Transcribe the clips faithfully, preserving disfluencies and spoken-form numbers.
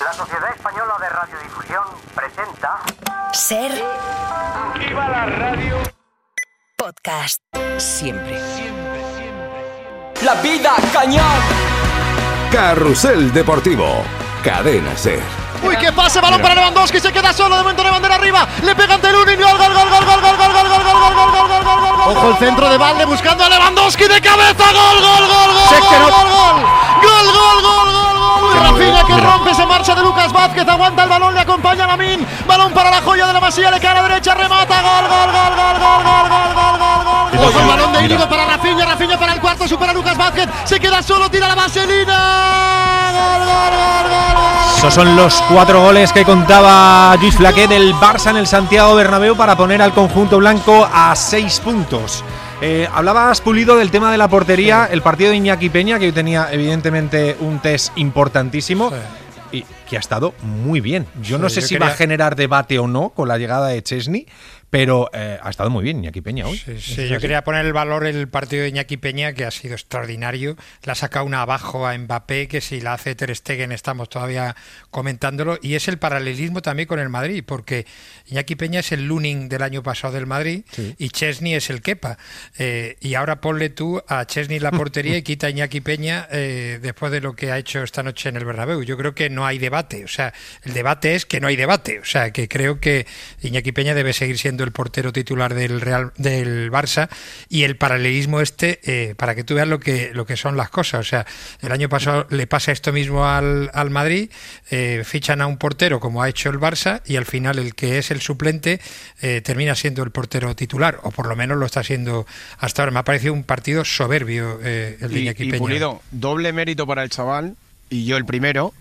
La Sociedad Española de Radiodifusión presenta Ser ¡Viva la radio! Podcast. Siempre. Siempre, siempre. La vida cañón. Carrusel Deportivo. Cadena Ser. Uy, qué pase, balón para Lewandowski, se queda solo, de momento de bandera arriba, le pega ante Lunin, gol, gol, gol, gol, gol, gol, gol, gol, gol, gol, gol, gol, gol, gol, gol, gol. Ojo el centro de Valde buscando a Lewandowski de cabeza, gol, gol, gol, gol, gol, gol, gol, gol, gol, gol, gol. Rafinha que rompe, se marcha de Lucas Vázquez, aguanta el balón, le acompaña Lamine, balón para la joya de la Masía, le cae a la derecha, remata, gol, gol, gol, gol, gol, gol, gol, gol, gol, gol. Ojo el balón de Íñigo para Rafinha, Rafinha para el cuarto, supera a Lucas Vázquez, se queda solo, tira la vaselina, gol, gol, gol, gol, gol. Esos son los cuatro goles que contaba Lluís Flaquet del Barça en el Santiago Bernabéu para poner al conjunto blanco a seis puntos. Eh, hablabas, Pulido, del tema de la portería, sí. El partido de Iñaki Peña, que hoy tenía evidentemente un test importantísimo. Sí. Y que ha estado muy bien. Yo sí, no sé yo si quería... va a generar debate o no con la llegada de Chesney, pero eh, ha estado muy bien Iñaki Peña hoy. Sí, sí, yo quería poner el valor el partido de Iñaki Peña, que ha sido extraordinario. Le ha sacado una abajo a Mbappé, que si la hace Ter Stegen estamos todavía comentándolo. Y es el paralelismo también con el Madrid, porque Iñaki Peña es el Lunin del año pasado del Madrid, sí. Y Chesney es el Kepa. Eh, y ahora ponle tú a Chesney la portería y quita a Iñaki Peña eh, después de lo que ha hecho esta noche en el Bernabéu. Yo creo que no hay debate. O sea, el debate es que no hay debate. O sea, que creo que Iñaki Peña debe seguir siendo el portero titular del Real del Barça, y el paralelismo este eh, para que tú veas lo que lo que son las cosas. O sea, el año pasado le pasa esto mismo al, al Madrid, eh, fichan a un portero como ha hecho el Barça, y al final el que es el suplente eh, termina siendo el portero titular, o por lo menos lo está haciendo hasta ahora. Me ha parecido un partido soberbio eh, el de Iñaki Peña. Y Pulido, doble mérito para el chaval, y yo el primero.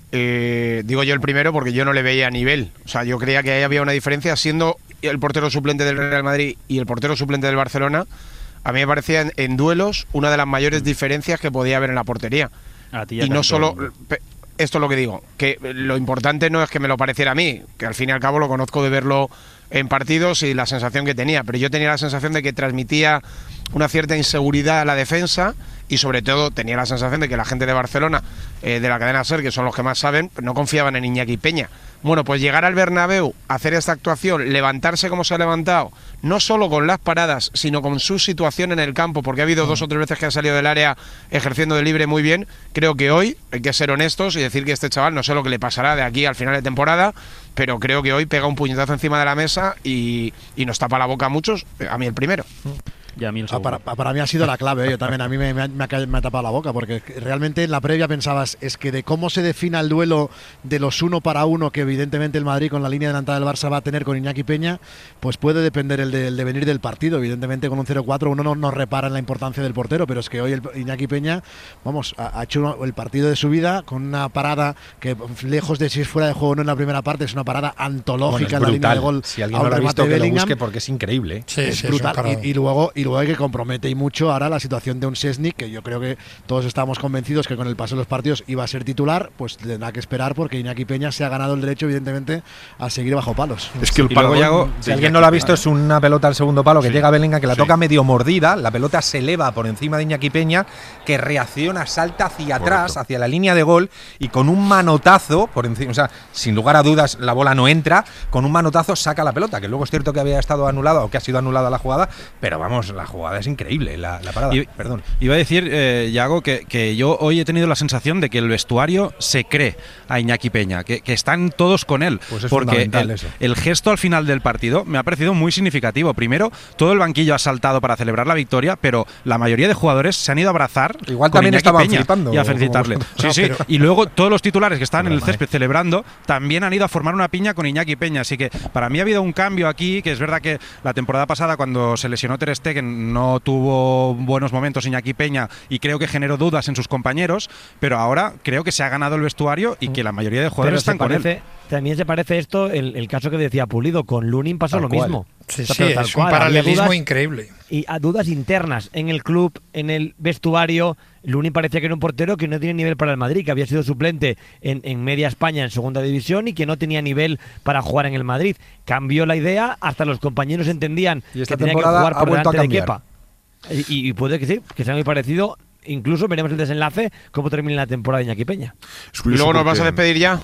Eh, digo yo el primero porque yo no le veía nivel. O sea, yo creía que ahí había una diferencia, siendo el portero suplente del Real Madrid y el portero suplente del Barcelona. A mí me parecía en, en duelos una de las mayores diferencias que podía haber en la portería. Y no solo, esto es lo que digo, que lo importante no es que me lo pareciera a mí, que al fin y al cabo lo conozco de verlo en partidos y la sensación que tenía, pero yo tenía la sensación de que transmitía una cierta inseguridad a la defensa, y sobre todo tenía la sensación de que la gente de Barcelona, eh, de la cadena SER, que son los que más saben, no confiaban en Iñaki Peña. Bueno, pues llegar al Bernabéu, hacer esta actuación, levantarse como se ha levantado, no solo con las paradas, sino con su situación en el campo, porque ha habido dos o tres veces que ha salido del área ejerciendo de libre muy bien. Creo que hoy hay que ser honestos y decir que este chaval, no sé lo que le pasará de aquí al final de temporada, pero creo que hoy pega un puñetazo encima de la mesa y, y nos tapa la boca a muchos, a mí el primero. Y a mí el ah, para, para mí ha sido la clave, ¿eh? Yo también, a mí me, me, me, ha, me ha tapado la boca, porque realmente en la previa pensabas, es que de cómo se defina el duelo de los uno para uno que evidentemente el Madrid con la línea delantada del Barça va a tener con Iñaki Peña, pues puede depender el, de, el devenir del partido. Evidentemente con un cero cuatro uno no nos repara en la importancia del portero, pero es que hoy el Iñaki Peña, vamos, ha, ha hecho uno, el partido de su vida con una parada que, lejos de si es fuera de juego o no en la primera parte, es una parada antológica, bueno, en la línea de gol. Si alguien no lo ha visto, que lo busque, porque es increíble. Sí, es sí, brutal. Es y, y luego y luego hay que compromete y mucho ahora la situación de un Szczęsny, que yo creo que todos estábamos convencidos que con el paso de los partidos iba a ser titular, pues tendrá que esperar, porque Iñaki Peña se ha ganado el derecho, evidentemente, a seguir bajo palos. Es que el palo, Yago, si alguien no lo ha visto, es una pelota al segundo palo que sí. llega a Bellingham, que la sí. toca medio mordida, la pelota se eleva por encima de Iñaki Peña, que reacciona, salta hacia atrás, Correcto. hacia la línea de gol, y con un manotazo por encima, o sea, sin lugar a dudas la bola no entra, con un manotazo saca la pelota, que luego es cierto que había estado anulada o que ha sido anulada la jugada, pero vamos, la jugada es increíble. La, la parada, y, perdón. Iba a decir, eh, Yago, que, que yo hoy he tenido la sensación de que el vestuario se cree a Iñaki Peña, que, que están todos con él, pues es porque el, eso. el gesto al final del partido me ha parecido muy significativo. Primero, todo el banquillo ha saltado para celebrar la victoria, pero la mayoría de jugadores se han ido a abrazar igual con también Iñaki estaban Peña flipando, y a felicitarle. Como... Sí, no, sí. pero... Y luego todos los titulares que estaban en el césped eh. celebrando también han ido a formar una piña con Iñaki Peña. Así que para mí ha habido un cambio aquí, que es verdad que la temporada pasada, cuando se lesionó Ter Stegen, no tuvo buenos momentos Iñaki Peña y creo que generó dudas en sus compañeros, pero ahora creo que se ha ganado el vestuario y que la mayoría de jugadores están con parece, él. También se parece esto, el, el caso que decía Pulido, con Lunin pasó tal lo cual. mismo. Sí, o sea, sí, tal es cual. un paralelismo dudas, increíble. Y a dudas internas en el club, en el vestuario. Lunin parecía que era un portero que no tiene nivel para el Madrid, que había sido suplente en, en media España en segunda división y que no tenía nivel para jugar en el Madrid. Cambió la idea, hasta los compañeros entendían y esta que tenía que temporada jugar ha por vuelto a delante de cambiar. Kepa. Y, y puede que sí, que sea muy parecido. Incluso veremos el desenlace, cómo termina la temporada de Iñaki Peña. ¿Y luego nos vas a despedir ya?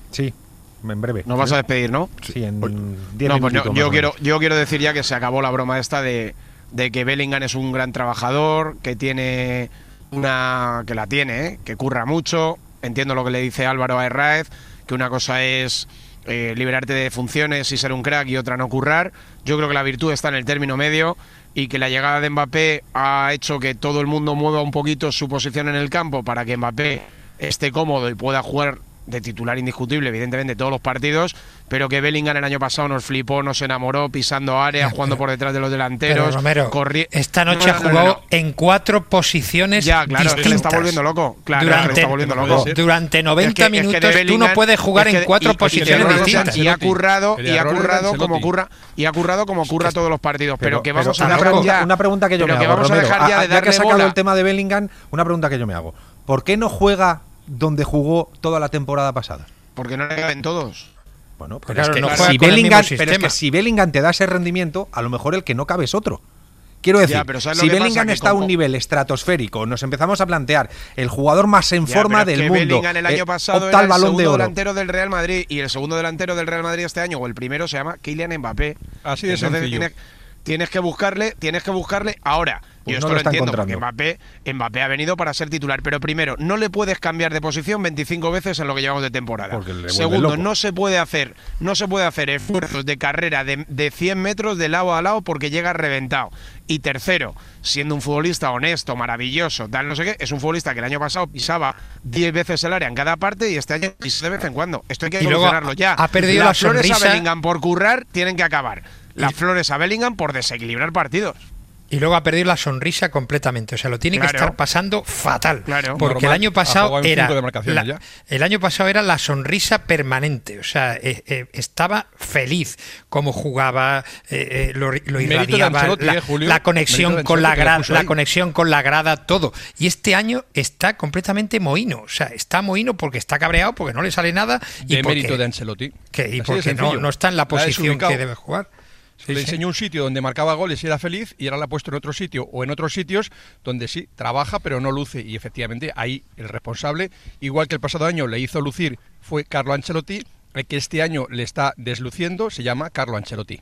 Sí, en breve. Nos vas a despedir, ¿no? Sí, en diez no, pues minutitos. yo, yo, quiero, yo quiero decir ya que se acabó la broma esta de, de que Bellingham es un gran trabajador, que tiene una... que la tiene, ¿eh? Que curra mucho. Entiendo lo que le dice Álvaro a Herráez, que una cosa es eh, liberarte de funciones y ser un crack y otra no currar. Yo creo que la virtud está en el término medio y que la llegada de Mbappé ha hecho que todo el mundo mueva un poquito su posición en el campo para que Mbappé esté cómodo y pueda jugar de titular indiscutible, evidentemente, todos los partidos, pero que Bellingham el año pasado nos flipó, nos enamoró, pisando área, jugando por detrás de los delanteros. Pero, Romero, corri- esta noche no, ha no, jugado no, no. en cuatro posiciones Ya, claro, distintas. es que le está volviendo loco. Claro, durante, es que le está volviendo loco. Durante noventa Es que- es que minutos de tú no Bellingham- puedes jugar es que- en cuatro y- y- posiciones y- distintas. Y ha currado, El y ha error era currado Ancelotti. como curra, y ha currado como curra todos los partidos. Pero, Pero- que pero vamos a una dejar pregunta, ya. una pregunta que yo pero me que hago, vamos Romero, a dejar ya a- de ya que darle has sacado bola. el tema de Bellingham, una pregunta que yo me hago. ¿Por qué no juega donde jugó toda la temporada pasada? Porque no le caben todos. Bueno, pero, Claro, es que, no juega si con el Bellingham, mismo pero es que sistema. si Bellingham te da ese rendimiento, a lo mejor el que no cabe es otro. Quiero decir, Ya, pero ¿sabes lo si que pasa? Bellingham Que está a como- un nivel estratosférico, nos empezamos a plantear el jugador más en Ya, forma pero es del que mundo, Bellingham el año eh, pasado opta era al el Balón segundo de Oro. delantero del Real Madrid y el segundo delantero del Real Madrid este año, o el primero, se llama Kylian Mbappé. Así de Entonces sencillo. Tienes, tienes que buscarle, tienes que buscarle ahora. Pues Yo no esto lo lo está entiendo, porque encontrando. Mbappé, Mbappé ha venido para ser titular, pero primero, no le puedes cambiar de posición veinticinco veces en lo que llevamos de temporada. Porque le vuelve Segundo, loco. no se puede hacer, no se puede hacer esfuerzos de carrera de, de cien metros de lado a lado porque llega reventado. Y tercero, siendo un futbolista honesto, maravilloso, tal no sé qué, es un futbolista que el año pasado pisaba diez veces el área en cada parte y este año pisa de vez en cuando. Esto hay que Y luego solucionarlo ya. ha perdido Las la flores a sonrisa. Bellingham por currar tienen que acabar. Las flores a Bellingham por desequilibrar partidos. Y luego ha perdido la sonrisa completamente. O sea, lo tiene Claro. que estar pasando fatal. Claro. Porque Normal, el año ha pasado jugado en era. cinco demarcaciones la- ya. el año pasado era la sonrisa permanente. O sea, eh, eh, estaba feliz como jugaba, eh, eh, lo, lo Mérito de irradiaba, Ancelotti, la, eh, Julio. la conexión Mérito de con la Ancelotti, que lo grada, puso la ahí. conexión con la grada, todo. Y este año está completamente mohino. O sea, está mohino porque está cabreado, porque no le sale nada y De porque, mérito de Ancelotti. que- y Así de porque no, sencillo. no está en la La ha posición desubicado. que debe jugar. Sí, Le sí. enseñó un sitio donde marcaba goles y era feliz, y ahora la ha puesto en otro sitio o en otros sitios donde sí, trabaja pero no luce. Y efectivamente ahí el responsable, igual que el pasado año le hizo lucir, fue Carlo Ancelotti. El que este año le está desluciendo se llama Carlo Ancelotti.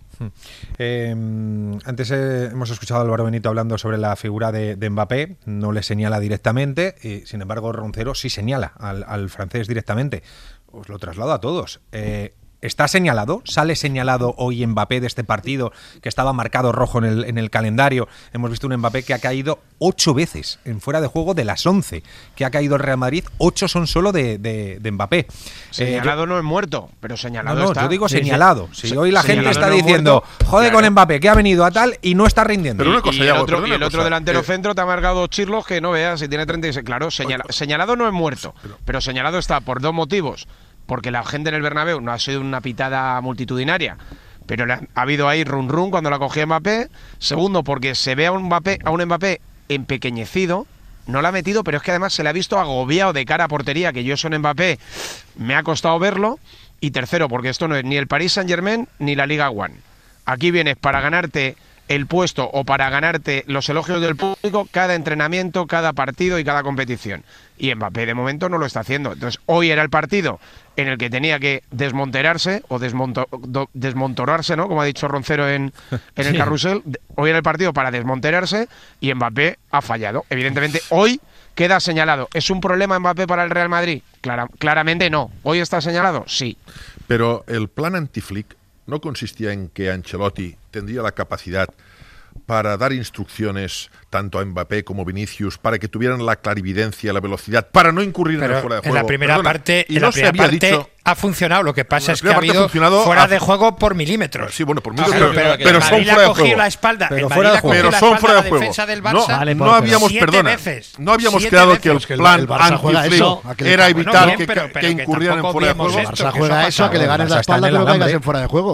Eh, antes eh, hemos escuchado a Álvaro Benito hablando sobre la figura de, de Mbappé, no le señala directamente, y sin embargo Roncero sí señala al, al francés directamente. Os lo traslado a todos. Eh, ¿Está señalado? ¿Sale señalado hoy Mbappé de este partido que estaba marcado rojo en el, en el calendario? Hemos visto un Mbappé que ha caído ocho veces en fuera de juego de las once que ha caído el Real Madrid, ocho son solo de, de, de Mbappé. Señalado Eh, yo- no es muerto, pero señalado no, no, está. yo digo Sí, sí. señalado. Si Se- hoy la gente señalado está no es diciendo, muerto, joder claro. con Mbappé, que ha venido a tal y no está rindiendo. Pero una cosa, y el Yago, otro, pero y una el otro cosa, delantero eh, centro te ha marcado dos chirlos que no veas si tiene treinta y seis. Claro, señala- señalado no es muerto, pero señalado está por dos motivos. Porque la gente en el Bernabéu no ha sido una pitada multitudinaria, pero le ha, ha habido ahí run run cuando la cogía Mbappé. Segundo, porque se ve a un Mbappé, a un Mbappé empequeñecido. No la ha metido, pero es que además se le ha visto agobiado de cara a portería, que yo eso en Mbappé me ha costado verlo. Y tercero, porque esto no es ni el Paris Saint-Germain ni la Liga One. Aquí vienes para ganarte el puesto o para ganarte los elogios del público cada entrenamiento, cada partido y cada competición. Y Mbappé de momento no lo está haciendo. Entonces hoy era el partido en el que tenía que desmonterarse o desmonto, do, desmontorarse, ¿no? Como ha dicho Roncero en, en el Sí. carrusel. Hoy era el partido para desmonterarse y Mbappé ha fallado. Evidentemente hoy queda señalado. ¿Es un problema Mbappé para el Real Madrid? Clara, claramente no. ¿Hoy está señalado? Sí. Pero el plan anti-Flick no consistía en que Ancelotti tendría la capacidad para dar instrucciones tanto a Mbappé como Vinicius para que tuvieran la clarividencia, la velocidad, para no incurrir en el Pero fuera de en juego. la primera Perdona, parte, y en no la se primera había parte dicho. ha funcionado. Lo que pasa La es que ha primera parte ha habido funcionado fuera a- de juego por milímetros. Sí, bueno, por Ah, milímetros, pero, pero- pero, pero el son Madrid fuera de ha cogido juego. la espalda. Pero el fuera Madrid de ha cogido juego. Pero la son espalda fuera a de la juego. defensa del No, Barça. Vale, no pero- habíamos, siete perdona, veces. no habíamos Siete quedado veces. que el Pues que el- plan el Barça juega anti-Flick eso, a que le- era Bueno, evitar bien, que, pero- que pero que incurrieran en tampoco fuera de vemos juego. esto. Barça que juega eso ha eso, a que le pasado. ganes la Barça está en espalda el pero caigas alambre. en fuera de juego.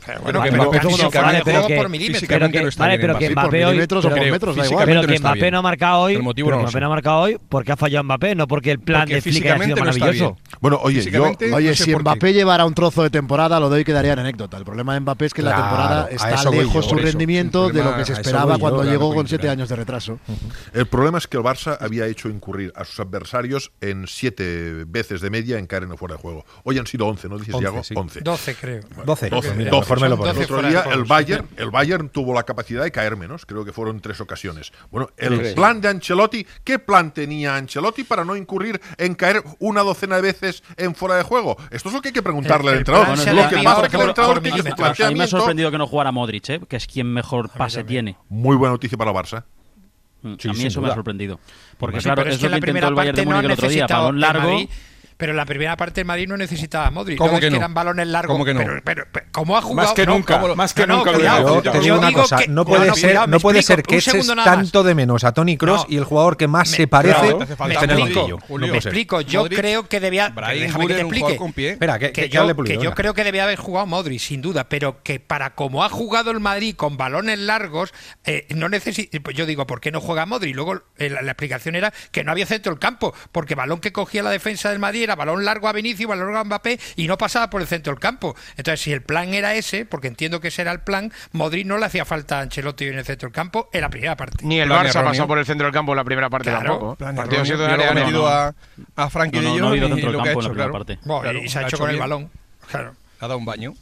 Pero bueno, que pero, Mbappé pero, físicamente, pero, por por milímetros. físicamente pero que, no está vale, bien pero Mbappé. que por Mbappé hoy, milímetros o pero, por metros, da físicamente igual. pero no que está Mbappé bien. no ha marcado hoy, El motivo pero no lo Mbappé sé. no ha marcado hoy porque ha fallado Mbappé, no porque el plan Porque de Flick haya sido físicamente no está maravilloso. bien. Bueno, oye, yo, Físicamente, Oye, no sé si por qué. Mbappé llevara un trozo de temporada, lo doy que daría anécdota. El problema de Mbappé es que Claro, la temporada a está eso voy lejos yo, su por eso. rendimiento El de lo problema- que se a eso esperaba voy yo, cuando claro, llegó no con puede siete esperar. años de retraso. el problema es que el Barça había hecho incurrir a sus adversarios en siete veces de media en caer en el fuera de juego. Hoy han sido once, ¿no dices, once, Diago? sí. once. doce, creo. doce, doce, pues mira, doce. mejor me lo Son pones. El doce otro fuera día de juego, el sí. Bayern, el Bayern tuvo la capacidad de caer menos, creo que fueron tres ocasiones. Bueno, el Sí. plan de Ancelotti, ¿qué plan tenía Ancelotti para no incurrir en caer una docena de veces en fuera de juego? Esto es lo que hay que preguntarle El- al el entrenador. plan se Lo que adapta pasa por es que el ejemplo, entrenador por tiene su milímetros. A mí me ha planteamiento. sorprendido que no jugara Modric, ¿eh? Que es quien mejor pase también. tiene. Muy buena noticia para el Barça. Mm, Sí, a mí sin eso me duda. ha sorprendido. Porque Sí, claro, pero es, es que lo la que intentó primera el Bayern parte de no Múnich ha el otro día, necesitado balón el largo. Madrid, pero en la primera parte el Madrid no necesitaba a Modric. ¿Cómo no que es no? eran balones largos. ¿Cómo que no? Pero, pero, pero, ¿cómo ha jugado? Más que No, nunca, ¿cómo- más que no, nunca lo cuidado, digo. Yo te digo una digo cosa, que- no puede no, ser, cuidado, no me puede explico, ser que un eches segundo nada más. tanto de menos a Toni Kroos No. y el jugador que más Me- se parece claro, hace falta esté en el explico, banquillo. Julio. No Me puede ser. explico, yo Modric, creo que debía. Brahim Déjame que te Gulen, un jugador explique. con pie. Espera, que, que, que que yo, hable Pulido, que yo venga. creo que debía haber jugado Modric, sin duda, pero que para como ha jugado el Madrid con balones largos, eh, no necesita. Pues yo digo, ¿por qué no juega Modric? Luego eh, la, la explicación era que no había centro del campo, porque balón que cogía la defensa del Madrid era balón largo a Vinicius, balón largo a Mbappé y no pasaba por el centro del campo. Entonces, si el plan era ese, porque entiendo que ese era el plan, Modric no le hacía falta a Ancelotti en el centro del campo en la primera parte. Ni el Plan Barça erróneo. pasó por el centro del campo en la primera parte Claro, tampoco. Plan Partido erróneo. sido de Yo luego área, he no, metido no. a, a Frankie No, no, de no ha Jong habido y centro del lo que ha campo en la hecho, primera claro. parte. Bueno, Claro, y se ha lo hecho con el balón. Claro. Ha dado un baño.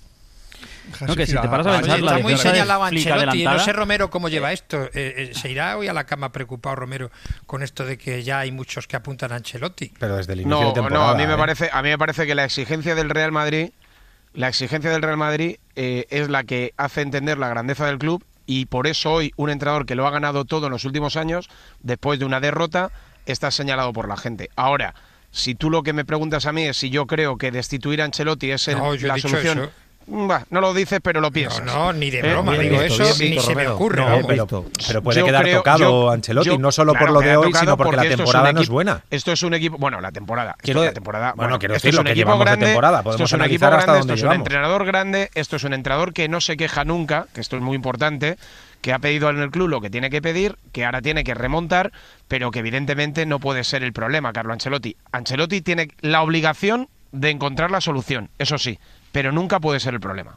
No, que si te paras a Oye, pensar, la está muy defensa de señalado Flick Ancelotti. No adelantada. sé Romero cómo lleva esto. Eh, eh, ¿Se irá hoy a la cama preocupado Romero con esto de que ya hay muchos que apuntan a Ancelotti? Pero desde el inicio No, de temporada. no, a mí me ¿eh? parece, a mí me parece que la exigencia del Real Madrid, la exigencia del Real Madrid eh, es la que hace entender la grandeza del club y por eso hoy un entrenador que lo ha ganado todo en los últimos años, después de una derrota, está señalado por la gente. Ahora, si tú lo que me preguntas a mí es si yo creo que destituir a Ancelotti es el- No, yo he la dicho solución. eso. Bah, no lo dices, pero lo piensas. No, no, ni de Eh, broma, Bien digo visto, eso, bien ni visto, se me Romero. ocurre. No, vamos. pero, pero puede Yo quedar creo- tocado yo- Ancelotti, yo- no solo claro, por lo de queda hoy, tocado sino porque la esto es un temporada no es equipo- buena. Esto es un equipo, bueno, la temporada, esto Quiero es de- la temporada, bueno, quiero esto decir es lo un que equipo llevamos de grande, temporada, esto podemos es un equipo analizar hasta grande, dónde esto es un llevamos. entrenador grande, esto es un entrenador que no se queja nunca, que esto es muy importante, que ha pedido en el club lo que tiene que pedir, que ahora tiene que remontar, pero que evidentemente no puede ser el problema, Carlo Ancelotti. Ancelotti tiene la obligación de encontrar la solución, eso sí, pero nunca puede ser el problema.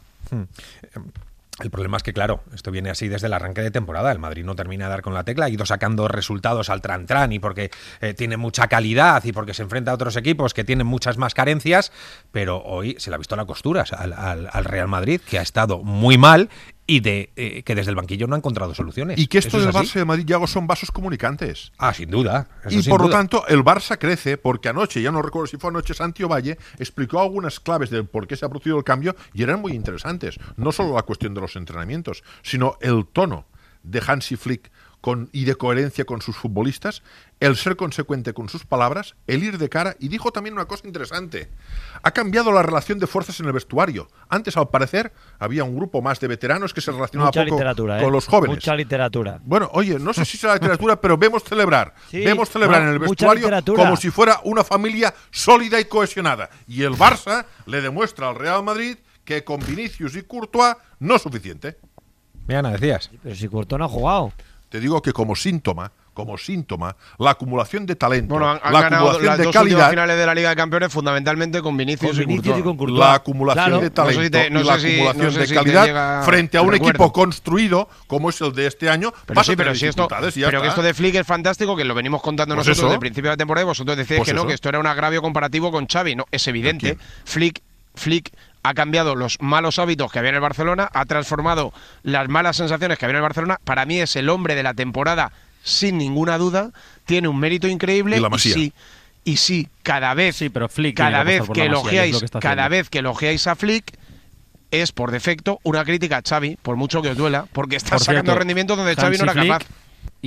El problema es que, claro, esto viene así desde el arranque de temporada. El Madrid no termina de dar con la tecla, ha ido sacando resultados al tran-tran y porque eh, tiene mucha calidad y porque se enfrenta a otros equipos que tienen muchas más carencias, pero hoy se le ha visto la costura al, al, al Real Madrid, que ha estado muy mal y de eh, que desde el banquillo no ha encontrado soluciones. Y que esto ¿Eso del es así? Barça y de Madrid, Yago, son vasos comunicantes. Ah, sin duda. Eso Y sin por lo duda. tanto, el Barça crece porque anoche, ya no recuerdo si fue anoche, Santi Ovalle explicó algunas claves de por qué se ha producido el cambio y eran muy interesantes. No solo la cuestión de los entrenamientos, sino el tono de Hansi Flick con, y de coherencia con sus futbolistas, el ser consecuente con sus palabras, el ir de cara, y dijo también una cosa interesante. Ha cambiado la relación de fuerzas en el vestuario. Antes, al parecer, había un grupo más de veteranos que se relacionaba Mucha poco literatura, con ¿eh? los jóvenes. Mucha literatura. Bueno, oye, no sé si será literatura, pero vemos celebrar. Sí, vemos celebrar no, en el mucha vestuario literatura. como si fuera una familia sólida y cohesionada. Y el Barça le demuestra al Real Madrid que con Vinicius y Courtois no es suficiente. Mira, Ana, decías. Pero si Courtois no ha jugado. Te digo que como síntoma, como síntoma, la acumulación de talento, Bueno, han, han la ganado acumulación las de dos últimas calidad, finales de la Liga de Campeones fundamentalmente con Vinicius, Con Vinicius y Courtois. y con Courtois. la acumulación Claro. de No sé si talento te- no y la sé si- acumulación no sé de si te calidad llega frente a un recuerdo. equipo construido como es el de este año. Pero vas sí, a pero tener si esto, dificultades y ya pero que está. esto de Flick es fantástico, que lo venimos contando Pues nosotros eso. desde el principio de la temporada y vosotros decís Pues que no, eso. que esto era un agravio comparativo con Xavi. No, es evidente. ¿De quién? Flick, Flick ha cambiado los malos hábitos que había en el Barcelona, ha transformado las malas sensaciones que había en el Barcelona. Para mí es el hombre de la temporada sin ninguna duda, tiene un mérito increíble Y la y Masía. sí, y sí, cada vez, Sí, pero Flick tiene cada que vez apostar por que la Masía, y es elogiáis, lo que está cada haciendo. vez que elogiáis a Flick es por defecto una crítica a Xavi, por mucho que os duela, porque está Por sacando cierto, rendimientos donde Xavi no Hansi era Flick, capaz.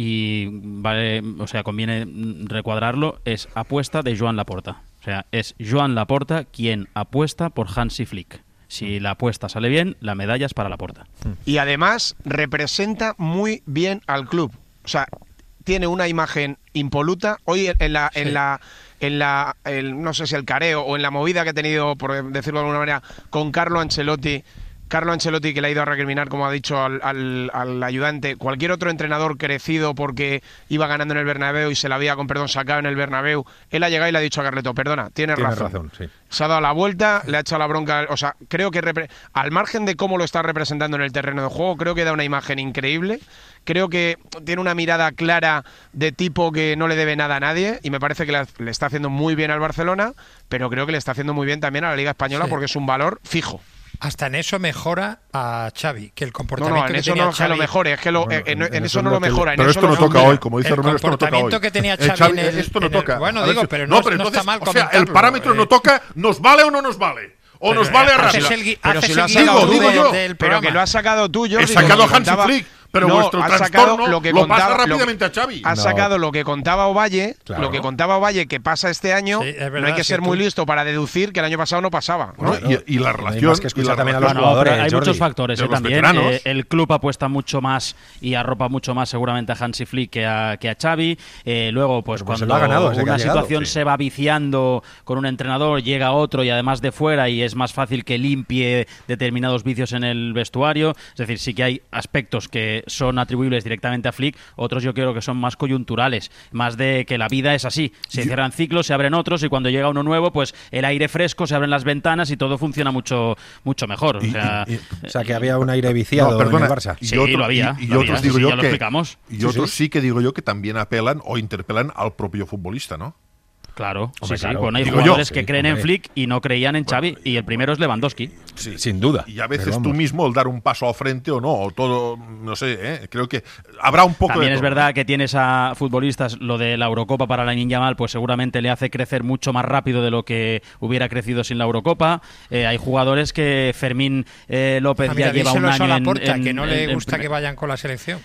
Y vale, o sea, conviene mm, recuadrarlo, es apuesta de Joan Laporta. O sea, es Joan Laporta quien apuesta por Hansi Flick. Si la apuesta sale bien, la medalla es para Laporta. Y además representa muy bien al club. O sea, tiene una imagen impoluta. Hoy en la, en la, en la, el, no sé si el careo o en la movida que ha tenido, por decirlo de alguna manera, con Carlo Ancelotti, Carlo Ancelotti, que le ha ido a recriminar, como ha dicho al, al, al ayudante, cualquier otro entrenador crecido porque iba ganando en el Bernabéu y se la había, con perdón, sacado en el Bernabéu, él ha llegado y le ha dicho a Carleto, perdona, tienes, Tienes razón. razón, sí. Se ha dado la vuelta, le ha echado la bronca, o sea, creo que repre- al margen de cómo lo está representando en el terreno de juego, creo que da una imagen increíble. Creo que tiene una mirada clara de tipo que no le debe nada a nadie y me parece que le, le está haciendo muy bien al Barcelona, pero creo que le está haciendo muy bien también a la Liga Española Sí. porque es un valor fijo. Hasta en eso mejora a Xavi, que el No, comportamiento no, en que eso tenía no es que lo Xavi- mejore, es que lo, Bueno, eh, en, en- en en eso eso no es lo lo que- mejora. en pero eso esto no lo toca mejora. hoy, como dice el Romero, esto no toca hoy. comportamiento que tenía Eh, Xavi en el- esto no en el- toca. bueno, A ver digo, si- pero no- pero no entonces, está mal o sea, el comentarlo, parámetro eh. no toca, ¿nos vale o no nos vale? O Pero, nos vale eh, a haces rato. el gui- Pero haces si lo el has guión sacado digo, tú, digo yo. del pero programa. que lo has sacado tú, Jordi. He sacado a lo que Hansi contaba- Flick, pero No, vuestro has trastorno sacado lo que lo pasa contaba- rápidamente lo- a Xavi. Has No. sacado lo que contaba Ovalle, Claro. lo que contaba Ovalle que pasa este año. Sí, es verdad, no hay que sí, ser muy tú- listo para deducir que el año pasado no pasaba. ¿no? ¿no? Y, y la Hay relación. más que escuchar y la también a relación- los No, no, pero jugadores, hay Jordi. muchos factores De eh, los también. veteranos. Eh, el club apuesta mucho más y arropa mucho más seguramente a Hansi Flick que a, que a Xavi. Eh, luego, pues Pues se cuando lo ha ganado desde que una ha llegado, situación sí. se va viciando con un entrenador, llega otro y además de fuera y es más fácil que limpie determinados vicios en el vestuario. Es decir, sí que hay aspectos que son atribuibles directamente a Flick, otros yo creo que son más coyunturales, más de que la vida es así. Se cierran ciclos, se abren otros y cuando llega uno nuevo, pues el aire fresco, se abren las ventanas y todo funciona mucho mucho mejor. O Y- sea, y- y- O sea, que había un aire viciado No, perdona, en el Barça. y Sí, otro- lo había, y- y lo otros había, digo sí, yo ya lo que explicamos. y Sí, otros sí. sí que digo yo que también apelan o interpelan al propio futbolista, ¿no? Claro, Hombre, sí, claro. sí. Bueno, hay Digo yo. jugadores Sí, que creen hombre. en Flick y no creían en Xavi, y el primero es Lewandowski. Sí. Sin duda. Y a veces Pero tú vamos. mismo el dar un paso al frente o no, o todo, no sé, ¿eh? Creo que habrá un poco También de es todo. verdad que tienes a futbolistas, lo de la Eurocopa para Lamine Yamal, pues seguramente le hace crecer mucho más rápido de lo que hubiera crecido sin la Eurocopa. Eh, hay jugadores que Fermín eh, López Ah, mira, ya lleva un díselo eso año a en, Laporta, en- que no en- le en gusta primer- que vayan con la selección.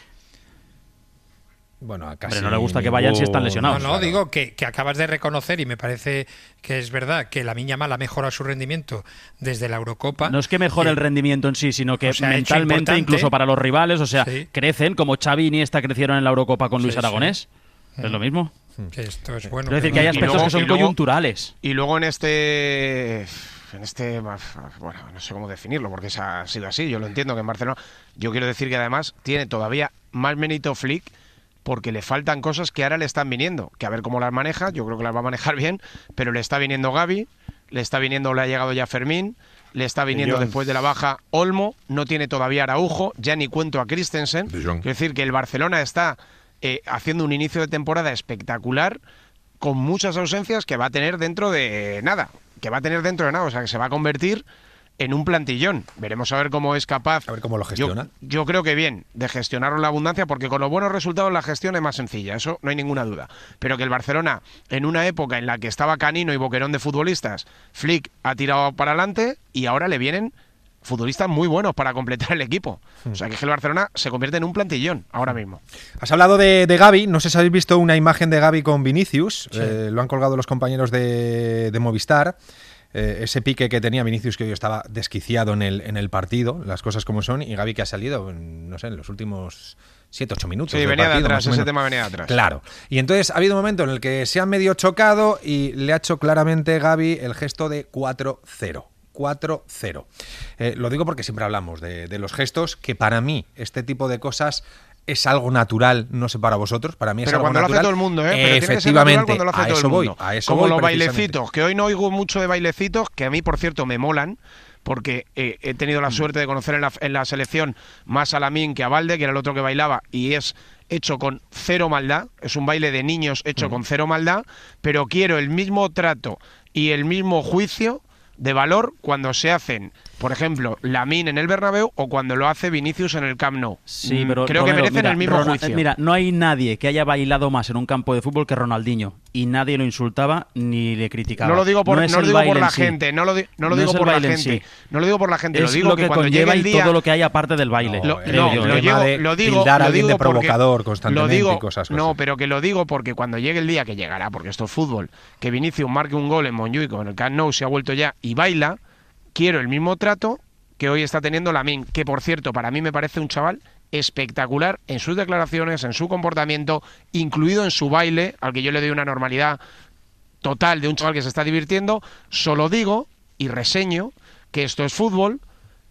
Bueno, a casi Hombre, no le gusta que vayan si están ningún- lesionados. No, no, digo que, que acabas de reconocer y me parece que es verdad que la Yamal ha mejorado su rendimiento desde la Eurocopa. No es que mejore Y- el rendimiento en sí, sino que O sea, ha hecho mentalmente, importante. incluso para los rivales, o sea, Sí. crecen como Xavi y Iniesta crecieron en la Eurocopa con Luis Sí, sí. Aragonés. Es lo mismo. que esto es bueno. Quiero decir pero que hay no- aspectos luego- que son y luego- coyunturales. Y luego en este, en este, bueno, no sé cómo definirlo, porque es- ha sido así. Yo lo entiendo que en Barcelona. Yo quiero decir que además tiene todavía más mérito Flick porque le faltan cosas que ahora le están viniendo. Que a ver cómo las maneja. Yo creo que las va a manejar bien, pero le está viniendo Gavi, le está viniendo, le ha llegado ya Fermín, le está viniendo Jong. después de la baja Olmo, no tiene todavía Araujo, ya ni cuento a Christensen. De Quiero Jong. decir que el Barcelona está eh, haciendo un inicio de temporada espectacular, con muchas ausencias que va a tener dentro de nada, que va a tener dentro de nada, o sea que se va a convertir en un plantillón. Veremos a ver cómo es capaz. A ver cómo lo Yo, gestiona. yo creo que bien, de gestionar la abundancia, porque con los buenos resultados la gestión es más sencilla, eso no hay ninguna duda. Pero que el Barcelona, en una época en la que estaba Canino y Boquerón de futbolistas, Flick ha tirado para adelante y ahora le vienen futbolistas muy buenos para completar el equipo. O sea que es que el Barcelona se convierte en un plantillón ahora mismo. Has hablado de, de Gavi, no sé si habéis visto una imagen de Gavi con Vinicius, eh, lo han colgado los compañeros de, de Movistar, eh, ese pique que tenía Vinicius que hoy estaba desquiciado en el, en el partido, las cosas como son, y Gavi que ha salido, en, no sé, en los últimos siete ocho minutos. Sí, del venía de partido, atrás, más o ese menos. tema venía de atrás. Claro, y entonces ha habido un momento en el que se han medio chocado y le ha hecho claramente Gavi el gesto de cuatro cero. cuatro cero. Eh, lo digo porque siempre hablamos de, de los gestos, que para mí este tipo de cosas es algo natural, no sé para vosotros, para mí es Pero algo cuando lo hace natural. todo el mundo, ¿eh? Pero tiene que ser Efectivamente, natural cuando lo hace a todo eso el voy, mundo. a eso Como voy los precisamente. bailecitos, que hoy no oigo mucho de bailecitos, que a mí, por cierto, me molan, porque eh, he tenido la suerte de conocer en la, en la selección más a Lamine que a Valde, que era el otro que bailaba, y es hecho con cero maldad, es un baile de niños hecho con cero maldad, pero quiero el mismo trato y el mismo juicio de valor cuando se hacen, por ejemplo, Lamine en el Bernabéu o cuando lo hace Vinicius en el Camp Nou. Sí, Mm, pero creo Romero, que merecen mira, el mismo Rona- juicio. Mira, no hay nadie que haya bailado más en un campo de fútbol que Ronaldinho y nadie lo insultaba ni le criticaba. No lo digo por, No no es lo el digo por baile la en sí. gente, no lo, di- no lo No digo es el por la baile en gente, sí. no lo digo por la gente, lo Es digo lo que que cuando llegue conlleva el y día todo lo que hay aparte del baile. Lo, creo no, yo, lo ¿eh? digo, de lo digo, tildar a lo alguien digo de porque- provocador constantemente lo digo, y cosas, no, cosas. pero que lo digo porque cuando llegue el día que llegará, porque esto es fútbol, que Vinicius marque un gol en Montjuic con el Camp Nou se ha vuelto ya y baila, quiero el mismo trato que hoy está teniendo Lamine, que por cierto para mí me parece un chaval espectacular en sus declaraciones, en su comportamiento, incluido en su baile, al que yo le doy una normalidad total de un chaval que se está divirtiendo. Solo digo y reseño que esto es fútbol,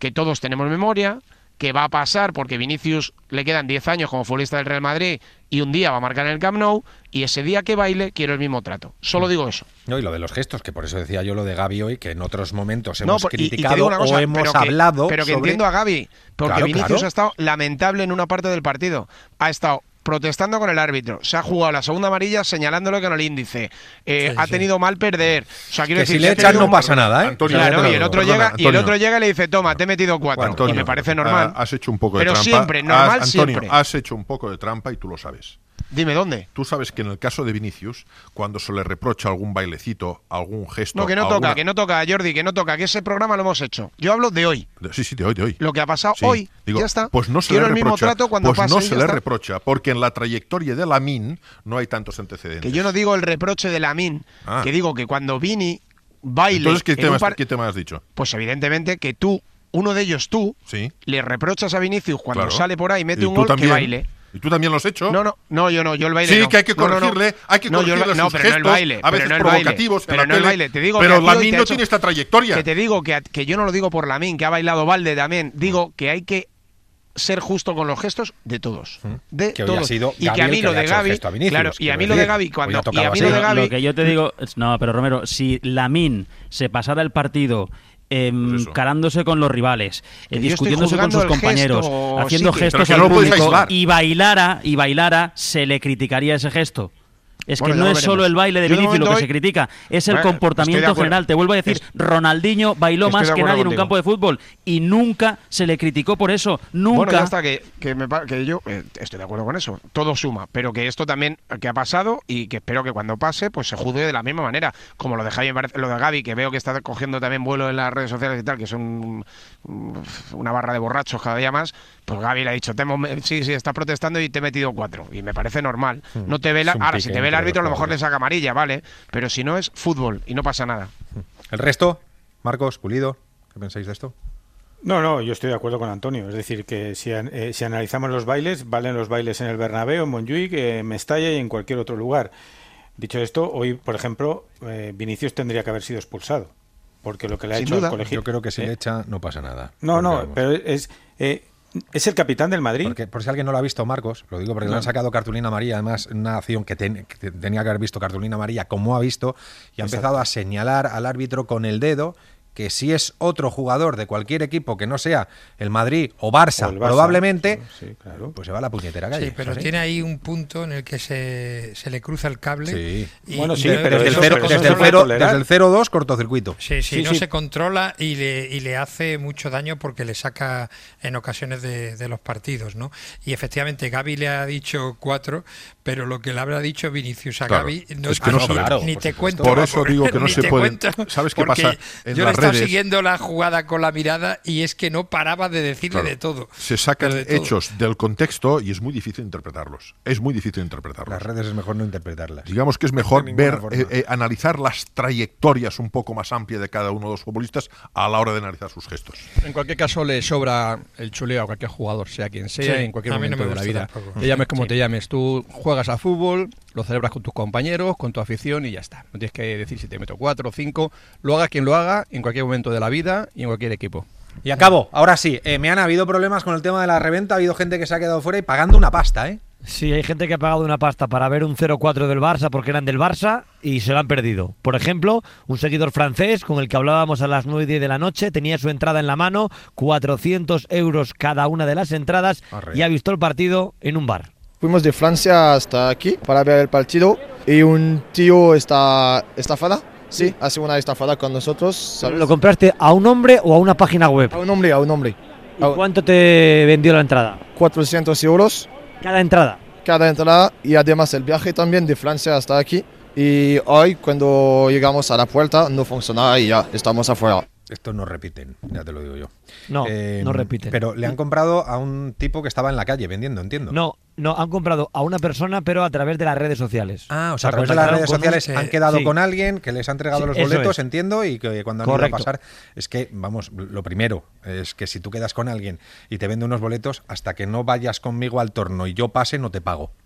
que todos tenemos memoria, que va a pasar porque Vinicius le quedan diez años como futbolista del Real Madrid y un día va a marcar en el Camp Nou, y ese día que baile quiero el mismo trato. Solo digo eso. No, y lo de los gestos, que por eso decía yo lo de Gavi hoy, que en otros momentos No, hemos por- y- y te criticado digo una cosa, o hemos pero que- hablado Pero que sobre... entiendo a Gavi, porque Claro, Vinicius claro. ha estado lamentable en una parte del partido. Ha estado protestando con el árbitro, se ha jugado la segunda amarilla señalándole con el índice, eh, Sí, ha sí. tenido mal perder. O sea, quiero Que decir, si le ha echan tenido no un- pasa nada, ¿eh? Antonio, Claro, perdona, y el otro perdona, llega y el Antonio. otro llega y le dice, toma, te he metido cuatro. Antonio, y me parece normal. ha- Has hecho un poco de pero trampa. siempre, normal Has- Antonio, siempre. has hecho un poco de trampa y tú lo sabes. Dime dónde. Tú sabes que en el caso de Vinicius, cuando se le reprocha algún bailecito, algún gesto... No, que no alguna- toca, que no toca, Jordi, que no toca, que ese programa lo hemos hecho. Yo hablo de hoy. De- Sí, sí, de hoy, de hoy. Lo que ha pasado Sí, hoy, digo, ya está. Pues no se Quiero le el mismo reprocha, trato cuando pues pase no y se ya le está. reprocha, porque en la trayectoria de Lamine no hay tantos antecedentes. Que yo no digo el reproche de Lamine, Ah. que digo que cuando Vini baile... Entonces, ¿qué en tema, un par- ¿qué tema has dicho? Pues evidentemente que tú, uno de ellos tú, Sí. le reprochas a Vinicius cuando Claro. sale por ahí y mete Y un tú gol también. que baile. ¿Y tú también lo has hecho? No, no, no, yo no, yo el baile Sí, no. que hay que No, no, no. corregirle, hay que No, yo el corregirle ba- no, sus pero no el gestos, baile, a pero veces no el baile, provocativos en pero la no el tele, baile. Te digo pero que aquí hoy Lamine te ha no hecho- tiene esta trayectoria. Que te digo que, a- que yo no lo digo por Lamine, que ha bailado Valde también. Digo que hay que ser justo con los gestos de todos. De Que hoy ha todos. sido y Gavi que a el mí que lo le ha de hecho el Gavi, gesto a Vinicius, claro, y a quiero mí lo de decir. Gavi Hoy ha cuando y a tocado mí así. lo de Gavi Lo que yo te digo, es- no, pero Romero, si Lamine se pasara el partido em, carándose con los rivales, eh, Que yo estoy discutiéndose con juzgando sus el compañeros, gesto, haciendo sí que- gestos Pero que al no lo puedes público aislar. y bailara, y bailara, se le criticaría ese gesto. Es Bueno, que ya no lo es solo veremos. el baile de Yo de Vinicius lo momento que se hoy- critica, es el Bueno, estoy de comportamiento acuerdo. general. Te vuelvo a decir, Es- Ronaldinho bailó Estoy más de que acuerdo nadie en un contigo. campo de fútbol y nunca se le criticó por eso, nunca. Bueno, ya está, que, que, me pa- que yo eh, estoy de acuerdo con eso. Todo suma, pero que esto también que ha pasado y que espero que cuando pase pues se juzgue de la misma manera. Como lo de Javi, me parece- lo de Gavi, que veo que está cogiendo también vuelo en las redes sociales y tal, que son mm, una barra de borrachos cada día más. Pues Gavi le ha dicho, te hemos me- sí, sí, estás protestando y te he metido cuatro. Y me parece normal. No te ve la- Es un Ahora, pique si te ve el entre árbitro, a lo los mejor le jugadores. saca amarilla, vale. Pero si no es fútbol y no pasa nada. ¿El resto? Marcos, Pulido, ¿qué pensáis de esto? No, no, yo estoy de acuerdo con Antonio. Es decir, que si, an- eh, si analizamos los bailes, valen los bailes en el Bernabéu, en Montjuic, en Mestalla y en cualquier otro lugar. Dicho esto, hoy, por ejemplo, eh, Vinicius tendría que haber sido expulsado. Porque lo que le ha Sin hecho duda. al colegio... Yo creo que si ¿eh? le echa no pasa nada. No, Porque, no, vamos, pero es, eh, es el capitán del Madrid. Porque, por si alguien no lo ha visto, Marcos, lo digo porque le No. han sacado cartulina amarilla, además, en una acción que, ten- que tenía que haber visto cartulina amarilla, como ha visto, y ha Exacto. empezado a señalar al árbitro con el dedo que si es otro jugador de cualquier equipo que no sea el Madrid o Barça, O el Barça. probablemente, Sí, claro. pues se va a la puñetera calle. Sí, pero ¿sí? tiene ahí un punto en el que se, se le cruza el cable. Sí. y- Bueno, sí, y- pero desde el eso- cero- eso desde se el puede cero- tolerar. desde el cero dos cortocircuito. Sí, sí, Sí, no sí. se controla y le, y le hace mucho daño porque le saca en ocasiones de, de los partidos, ¿no? Y efectivamente Gavi le ha dicho cuatro, pero lo que le habrá dicho Vinicius a Claro, Gavi es que no ni- sabemos, ni por te supuesto. cuento. Por eso digo que no ni se te pueden- cuento, ¿sabes qué porque pasa? En yo le las estaba redes- siguiendo la jugada con la mirada y es que no paraba de decirle Claro, de todo. Se sacan Pero de todo. hechos del contexto y es muy difícil interpretarlos. Es muy difícil interpretarlos. Las redes es mejor no interpretarlas. Digamos que es mejor De ninguna ver, forma. eh, eh, analizar las trayectorias un poco más amplias de cada uno de los futbolistas a la hora de analizar sus gestos. En cualquier caso, le sobra el chuleo a cualquier jugador, sea quien sea, Sí, en cualquier a mí no momento me de la gusta vida. tampoco. Te llames como Sí. te llames. Tú juegas a fútbol, lo celebras con tus compañeros, con tu afición y ya está. No tienes que decir si te meto cuatro o cinco. Lo haga quien lo haga, en cualquier momento de la vida y en cualquier equipo. Y acabo, ahora sí, eh, me han habido problemas con el tema de la reventa, ha habido gente que se ha quedado fuera y pagando una pasta, ¿eh? Sí, hay gente que ha pagado una pasta para ver un cero cuatro del Barça porque eran del Barça y se lo han perdido. Por ejemplo, un seguidor francés con el que hablábamos a las nueve y diez de la noche tenía su entrada en la mano, cuatrocientos euros cada una de las entradas Arre. y ha visto el partido en un bar. Fuimos de Francia hasta aquí para ver el partido y un tío está estafada. Sí, hace una estafada con nosotros, ¿sabes? ¿Lo compraste a un hombre o a una página web? A un hombre, a un hombre. ¿Y cuánto te vendió la entrada? cuatrocientos euros Cada entrada. cada entrada y además el viaje también de Francia hasta aquí. Y hoy cuando llegamos a la puerta no funcionaba y ya estamos afuera. Estos no repiten, ya te lo digo yo. No, Eh, no repiten. Pero le han comprado a un tipo que estaba en la calle vendiendo, entiendo. No, no, han comprado a una persona pero a través de las redes sociales. Ah, o sea, a través de las redes sociales han quedado con alguien que les ha entregado Sí, los eso boletos, es. entiendo, y que cuando han ido a Correcto. pasar, es que, vamos, lo primero es que si tú quedas con alguien y te vende unos boletos, hasta que no vayas conmigo al torno y yo pase, no te pago.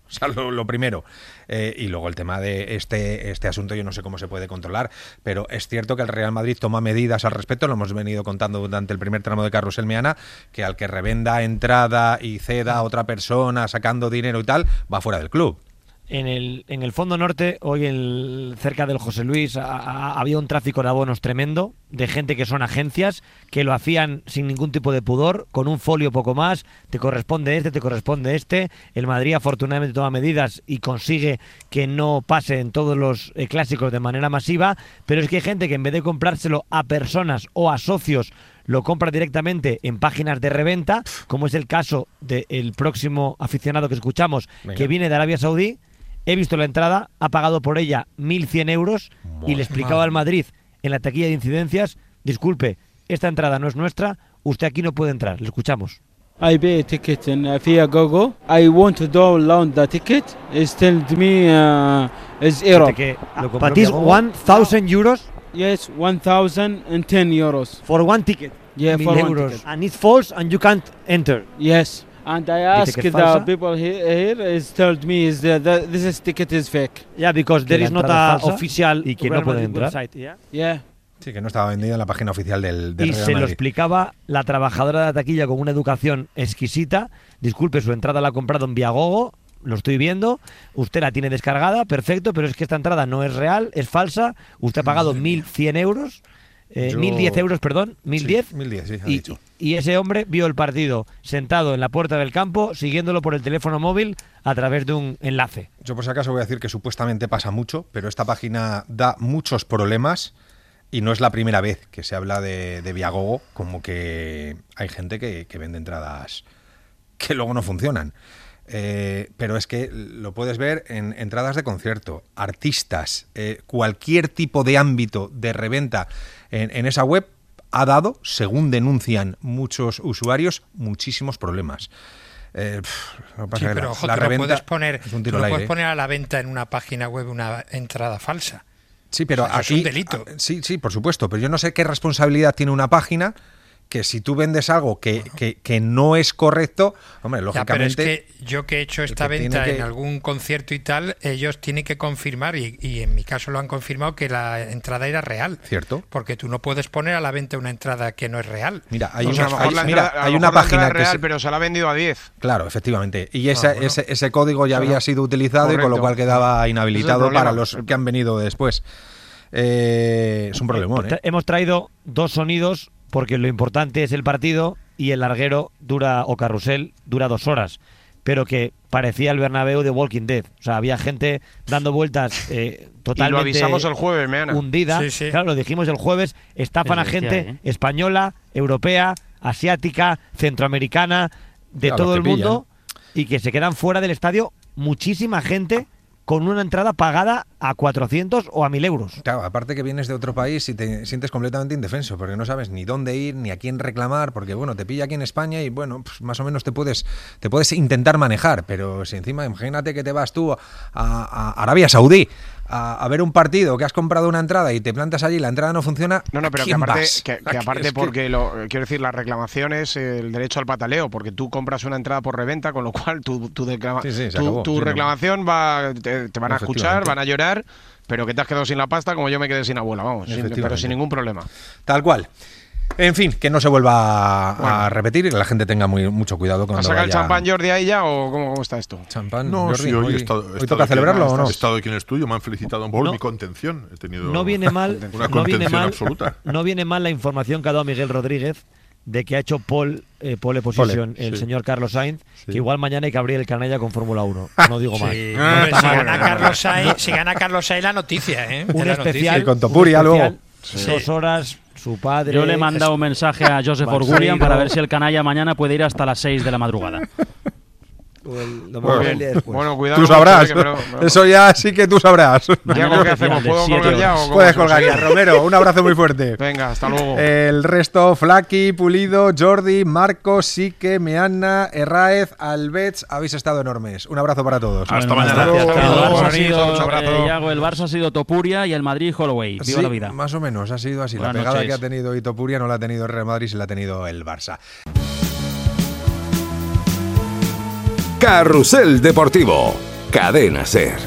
O sea, lo, lo primero. Eh, y luego el tema de este, este asunto, yo no sé cómo se puede controlar, pero es cierto que el Real Madrid toma medidas al respecto, lo hemos venido contando durante el primer tramo de Carrusel Meana, que al que revenda entrada y ceda a otra persona sacando dinero y tal, va fuera del club. En el, en el fondo norte, hoy en, cerca del José Luis, a, a, había un tráfico de abonos tremendo, de gente que son agencias, que lo hacían sin ningún tipo de pudor, con un folio poco más, te corresponde este, te corresponde este. El Madrid afortunadamente toma medidas y consigue que no pase en todos los eh, clásicos de manera masiva, pero es que hay gente que en vez de comprárselo a personas o a socios, lo compra directamente en páginas de reventa, como es el caso del próximo aficionado que escuchamos, Venga. que viene de Arabia Saudí. He visto la entrada, ha pagado por ella mil cien euros y le explicaba al Madrid en la taquilla de incidencias, disculpe, esta entrada no es nuestra, usted aquí no puede entrar. Le escuchamos. I pay a ticket in uh, via Google. I want to download the ticket. It's told me uh, it's error. But is one thousand euros? Yes, one thousand ten euros. For one ticket? Yeah, for euros. one ticket. And it's false and you can't enter? Yes. And I asked the people here, here is told me is that the, this is ticket is fake. Yeah, because there is not a official y que no puede entrar. Website, yeah? Yeah. Sí, que no estaba vendido en la página oficial del, del y Real se Madrid. lo explicaba la trabajadora de la taquilla con una educación exquisita. Disculpe, su entrada la ha comprado en Viagogo, lo estoy viendo, usted la tiene descargada, perfecto, pero es que esta entrada no es real, es falsa, usted ha pagado mil cien euros, eh, Yo... mil diez euros, perdón, mil diez. Sí, mil diez, sí, ha y, dicho. y ese hombre vio el partido sentado en la puerta del campo, siguiéndolo por el teléfono móvil a través de un enlace. Yo por si acaso voy a decir que supuestamente pasa mucho, pero esta página da muchos problemas. Y no es la primera vez que se habla de, de Viagogo, como que hay gente que, que vende entradas que luego no funcionan. Eh, pero es que lo puedes ver en entradas de concierto, artistas, eh, cualquier tipo de ámbito de reventa en, en esa web ha dado, según denuncian muchos usuarios, muchísimos problemas. Eh, pff, no pasa sí, que pero la, ojo, la tú reventa no puedes poner, es un tiro tú no al puedes aire. poner a la venta en una página web una entrada falsa. Sí, pero o sea, aquí es un delito. Sí, sí, por supuesto, pero yo no sé qué responsabilidad tiene una página que si tú vendes algo que, que, que no es correcto, hombre, lógicamente... Ya, pero es que yo que he hecho esta venta que... en algún concierto y tal, ellos tienen que confirmar, y, y en mi caso lo han confirmado, que la entrada era real. Cierto. Porque tú no puedes poner a la venta una entrada que no es real. Mira, hay o una, sea, hay, a lo mejor mira, entrada, hay a una lo mejor página la entrada es que real, se... pero se la ha vendido a diez. Claro, efectivamente. Y ese, Ah, bueno. ese, ese código ya Claro. había sido utilizado Correcto. y con lo cual quedaba inhabilitado problema. para los que han venido después. Eh, es un problemón, ¿eh? Hemos traído dos sonidos porque lo importante es el partido y el larguero dura, o carrusel, dura dos horas. Pero que parecía el Bernabéu de Walking Dead. O sea, había gente dando vueltas eh, totalmente Y lo avisamos el jueves, Meana. hundida. Sí, sí. Claro, lo dijimos el jueves. Estafan a Es bestia, gente ¿eh? española, europea, asiática, centroamericana, de Claro, todo te el pillan. mundo, y que se quedan fuera del estadio muchísima gente con una entrada pagada a cuatrocientos o a mil euros. Claro, aparte que vienes de otro país y te sientes completamente indefenso, porque no sabes ni dónde ir, ni a quién reclamar, porque bueno, te pilla aquí en España y bueno, pues más o menos te puedes, te puedes intentar manejar, pero si encima, imagínate que te vas tú a, a Arabia Saudí a, a ver un partido, que has comprado una entrada y te plantas allí y la entrada no funciona. No, no, pero que ¿quién aparte, vas? que, que Aquí aparte es que- porque lo, quiero decir, la reclamación es el derecho al pataleo, porque tú compras una entrada por reventa, con lo cual tu, tu, declama- Sí, sí, se tu- acabó, tu sí, no. reclamación va, te, te van a escuchar, Efectivamente. van a llorar, pero que te has quedado sin la pasta como yo me quedé sin abuela, vamos, sin- Efectivamente. pero sin ningún problema. Tal cual. En fin, que no se vuelva a, a repetir y que la gente tenga muy, mucho cuidado cuando ¿Has sacado el vaya... champán, Jordi, ahí ya o cómo, cómo está esto? ¿Champán? No, Jordi, sí, hoy, hoy, he estado, he ¿hoy estado toca aquí- celebrarlo o no? He estado aquí en el estudio, me han felicitado por No. mi contención. He tenido No viene mal, una no viene contención mal, absoluta. no viene mal la información que ha dado Miguel Rodríguez de que ha hecho pole, eh, pole position Pole, el sí. señor Carlos Sainz, Sí. que igual mañana hay que abrir el canalla con Fórmula uno. No digo más. Sí. No Hombre, está si, mal. gana Carlos Sainz, si gana Carlos Sainz, la noticia, ¿eh? Un Es la especial, Y con un Topuria especial, luego. Sí. Dos horas, su padre. Yo le he mandado un mensaje a Joseph Valseiro. Orgurian para ver si el canalla mañana puede ir hasta las seis de la madrugada. o el- lo Bueno, mejor el día después. Bueno, cuidado. Tú mucho, sabrás. que- pero- pero- Eso ya sí que tú sabrás. Diego, ¿qué hacemos? de ¿Puedo siete colgar ya o horas. cómo Puedes hacemos? colgar ya. Romero, un abrazo muy fuerte. Venga, hasta luego. El resto, Flaky, Pulido, Jordi, Marcos, Sique, Meana, Herráez, Albets, habéis estado enormes. Un abrazo para todos. Hasta Bueno, mañana. gracias. Hasta El luego. Barça ha Bonito, sido, mucho abrazo. eh, Iago, el Barça ha sido Topuria y el Madrid Holloway. Viva Sí, la vida. más o menos, ha sido así. Buenas la pegada noches. que ha tenido Itopuria no la ha tenido el Real Madrid, sí la ha tenido el Barça. Carrusel Deportivo. Cadena SER.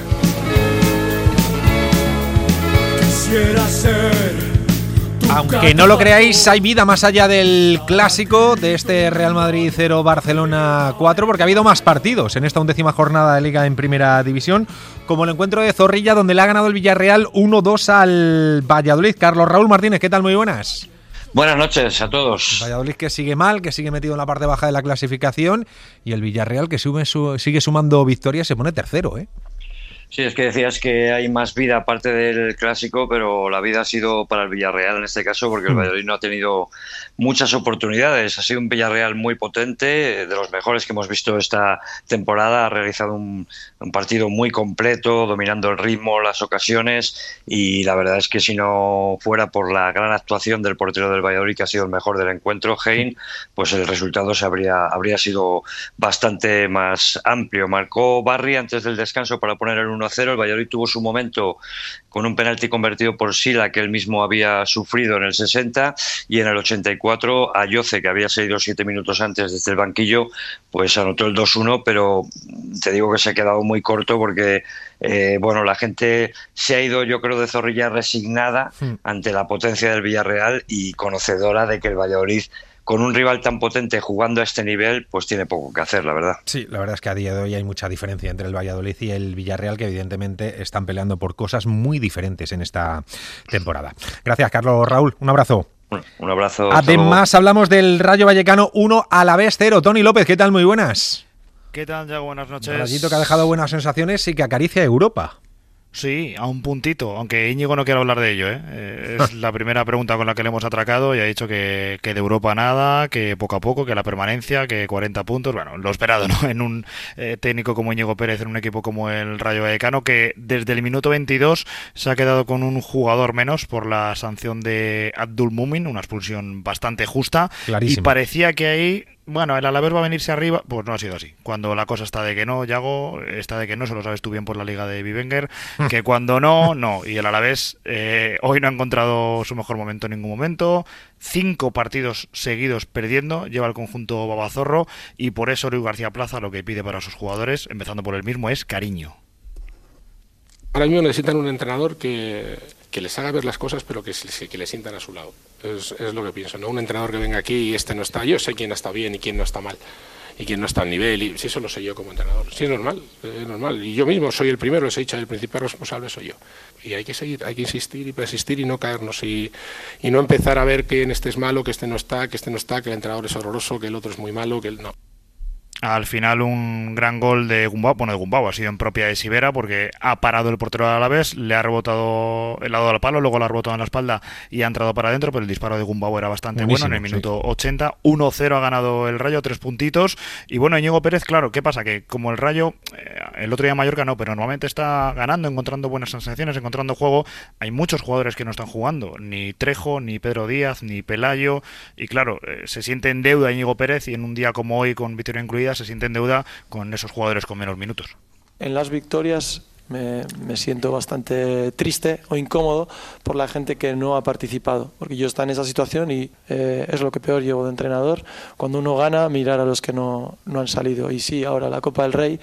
Quisiera ser. Aunque no lo creáis, hay vida más allá del clásico de este Real Madrid cero Barcelona cuatro, porque ha habido más partidos en esta undécima jornada de Liga en Primera División, como el encuentro de Zorrilla, donde le ha ganado el Villarreal uno dos al Valladolid. Carlos Raúl Martínez, ¿qué tal? Muy buenas. Buenas noches a todos. Valladolid que sigue mal, que sigue metido en la parte baja de la clasificación, y el Villarreal que sube, su, sigue sumando victorias, se pone tercero, ¿eh? Sí, es que decías que hay más vida aparte del clásico, pero la vida ha sido para el Villarreal en este caso, porque el Valladolid no ha tenido muchas oportunidades. Ha sido un Villarreal muy potente, de los mejores que hemos visto esta temporada. Ha realizado un, un partido muy completo, dominando el ritmo, las ocasiones, y la verdad es que si no fuera por la gran actuación del portero del Valladolid, que ha sido el mejor del encuentro, Hein, pues el resultado se habría, habría sido bastante más amplio. Marcó Barry antes del descanso para poner el uno a cero. El Valladolid tuvo su momento con un penalti convertido por Sila, que él mismo había sufrido en el sesenta, y en el ochenta y cuatro Ayoce, que había salido siete minutos antes desde el banquillo, pues anotó el dos uno, pero te digo que se ha quedado muy corto porque eh, bueno, la gente se ha ido, yo creo, de Zorrilla resignada sí. ante la potencia del Villarreal y conocedora de que el Valladolid, con un rival tan potente jugando a este nivel, pues tiene poco que hacer, la verdad. Sí, la verdad es que a día de hoy hay mucha diferencia entre el Valladolid y el Villarreal, que evidentemente están peleando por cosas muy diferentes en esta temporada. Gracias, Carlos Raúl. Un abrazo. Un abrazo. Además, hablamos del Rayo Vallecano uno Alavés cero. Tony López, ¿qué tal? Muy buenas. ¿Qué tal, Yago? Buenas noches. Un rayito que ha dejado buenas sensaciones y que acaricia a Europa. Sí, a un puntito, aunque Íñigo no quiere hablar de ello, ¿eh? Eh, es la primera pregunta con la que le hemos atracado y ha dicho que, que de Europa nada, que poco a poco, que la permanencia, que cuarenta puntos, bueno, lo esperado, ¿no? En un eh, técnico como Íñigo Pérez, en un equipo como el Rayo Vallecano, que desde el minuto veintidós se ha quedado con un jugador menos por la sanción de Abdul Mumin, una expulsión bastante justa. Clarísimo. Y parecía que ahí... Bueno, el Alavés va a venirse arriba, pues no ha sido así. Cuando la cosa está de que no, Yago, está de que no, se lo sabes tú bien por la liga de Bivenger, que cuando no, no. Y el Alavés eh, hoy no ha encontrado su mejor momento en ningún momento. Cinco partidos seguidos perdiendo, lleva el conjunto babazorro, y por eso Luis García Plaza lo que pide para sus jugadores, empezando por el mismo, es cariño. Ahora mismo necesitan un entrenador que, que les haga ver las cosas, pero que, que les sientan a su lado. Es, es lo que pienso, ¿no? Un entrenador que venga aquí y este no está. Yo sé quién está bien y quién no está mal, y quién no está al nivel, y si eso lo sé yo como entrenador. Sí, es normal, es normal. Y yo mismo soy el primero, les he dicho, el principal responsable soy yo. Y hay que seguir, hay que insistir y persistir y no caernos, y, y no empezar a ver que en este es malo, que este no está, que este no está, que el entrenador es horroroso, que el otro es muy malo, que el no. Al final un gran gol de Gumbau, bueno, de Gumbau ha sido en propia de Sivera, porque ha parado el portero de Alavés, le ha rebotado el lado del palo, luego le ha rebotado en la espalda y ha entrado para adentro, pero el disparo de Gumbau era bastante Buenísimo, bueno en el minuto sí. ochenta. uno cero ha ganado el Rayo, tres puntitos. Y bueno, Íñigo Pérez, claro, ¿qué pasa? Que como el Rayo, eh, el otro día Mallorca no, pero normalmente está ganando, encontrando buenas sensaciones, encontrando juego. Hay muchos jugadores que no están jugando, ni Trejo, ni Pedro Díaz, ni Pelayo, y claro, eh, se siente en deuda Íñigo Pérez, y en un día como hoy, con victoria incluida, se siente en deuda con esos jugadores con menos minutos. En las victorias me, me siento bastante triste o incómodo por la gente que no ha participado, porque yo estoy en esa situación y eh, es lo que peor llevo de entrenador. Cuando uno gana, mirar a los que no, no han salido. Y sí, ahora la Copa del Rey,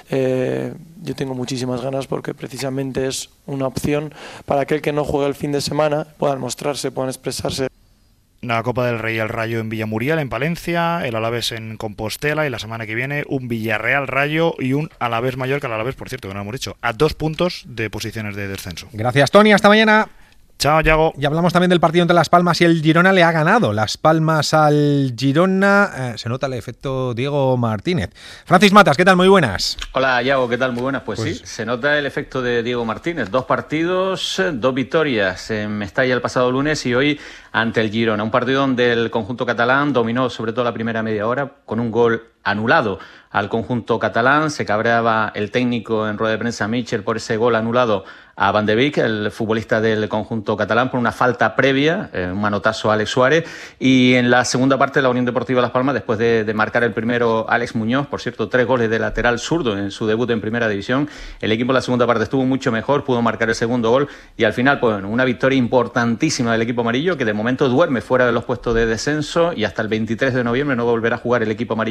eh, yo tengo muchísimas ganas, porque precisamente es una opción para aquel que no juega el fin de semana, puedan mostrarse, puedan expresarse. La Copa del Rey, el Rayo en Villamuriel, en Palencia, el Alavés en Compostela, y la semana que viene un Villarreal Rayo y un Alavés Mallorca. El Alavés, por cierto, que no lo hemos dicho, a dos puntos de posiciones de descenso. Gracias, Tony, hasta mañana. Chao, Yago. Y hablamos también del partido entre Las Palmas y el Girona. Le ha ganado Las Palmas al Girona. Eh, se nota el efecto Diego Martínez. Francis Matas, ¿qué tal? Muy buenas. Hola, Yago, ¿qué tal? Muy buenas. Pues, pues sí, se nota el efecto de Diego Martínez. Dos partidos, dos victorias en Mestalla el pasado lunes y hoy ante el Girona. Un partido donde el conjunto catalán dominó sobre todo la primera media hora con un gol anulado al conjunto catalán. Se cabreaba el técnico en rueda de prensa, Mitchell, por ese gol anulado a Van de Beek, el futbolista del conjunto catalán, por una falta previa, eh, un manotazo a Alex Suárez. Y en la segunda parte, la Unión Deportiva Las Palmas, después de, de marcar el primero Alex Muñoz, por cierto, tres goles de lateral zurdo en su debut en Primera División, el equipo en la segunda parte estuvo mucho mejor, pudo marcar el segundo gol y al final, pues bueno, una victoria importantísima del equipo amarillo, que de momento duerme fuera de los puestos de descenso y hasta el veintitrés de noviembre no volverá a jugar el equipo amarillo en casa.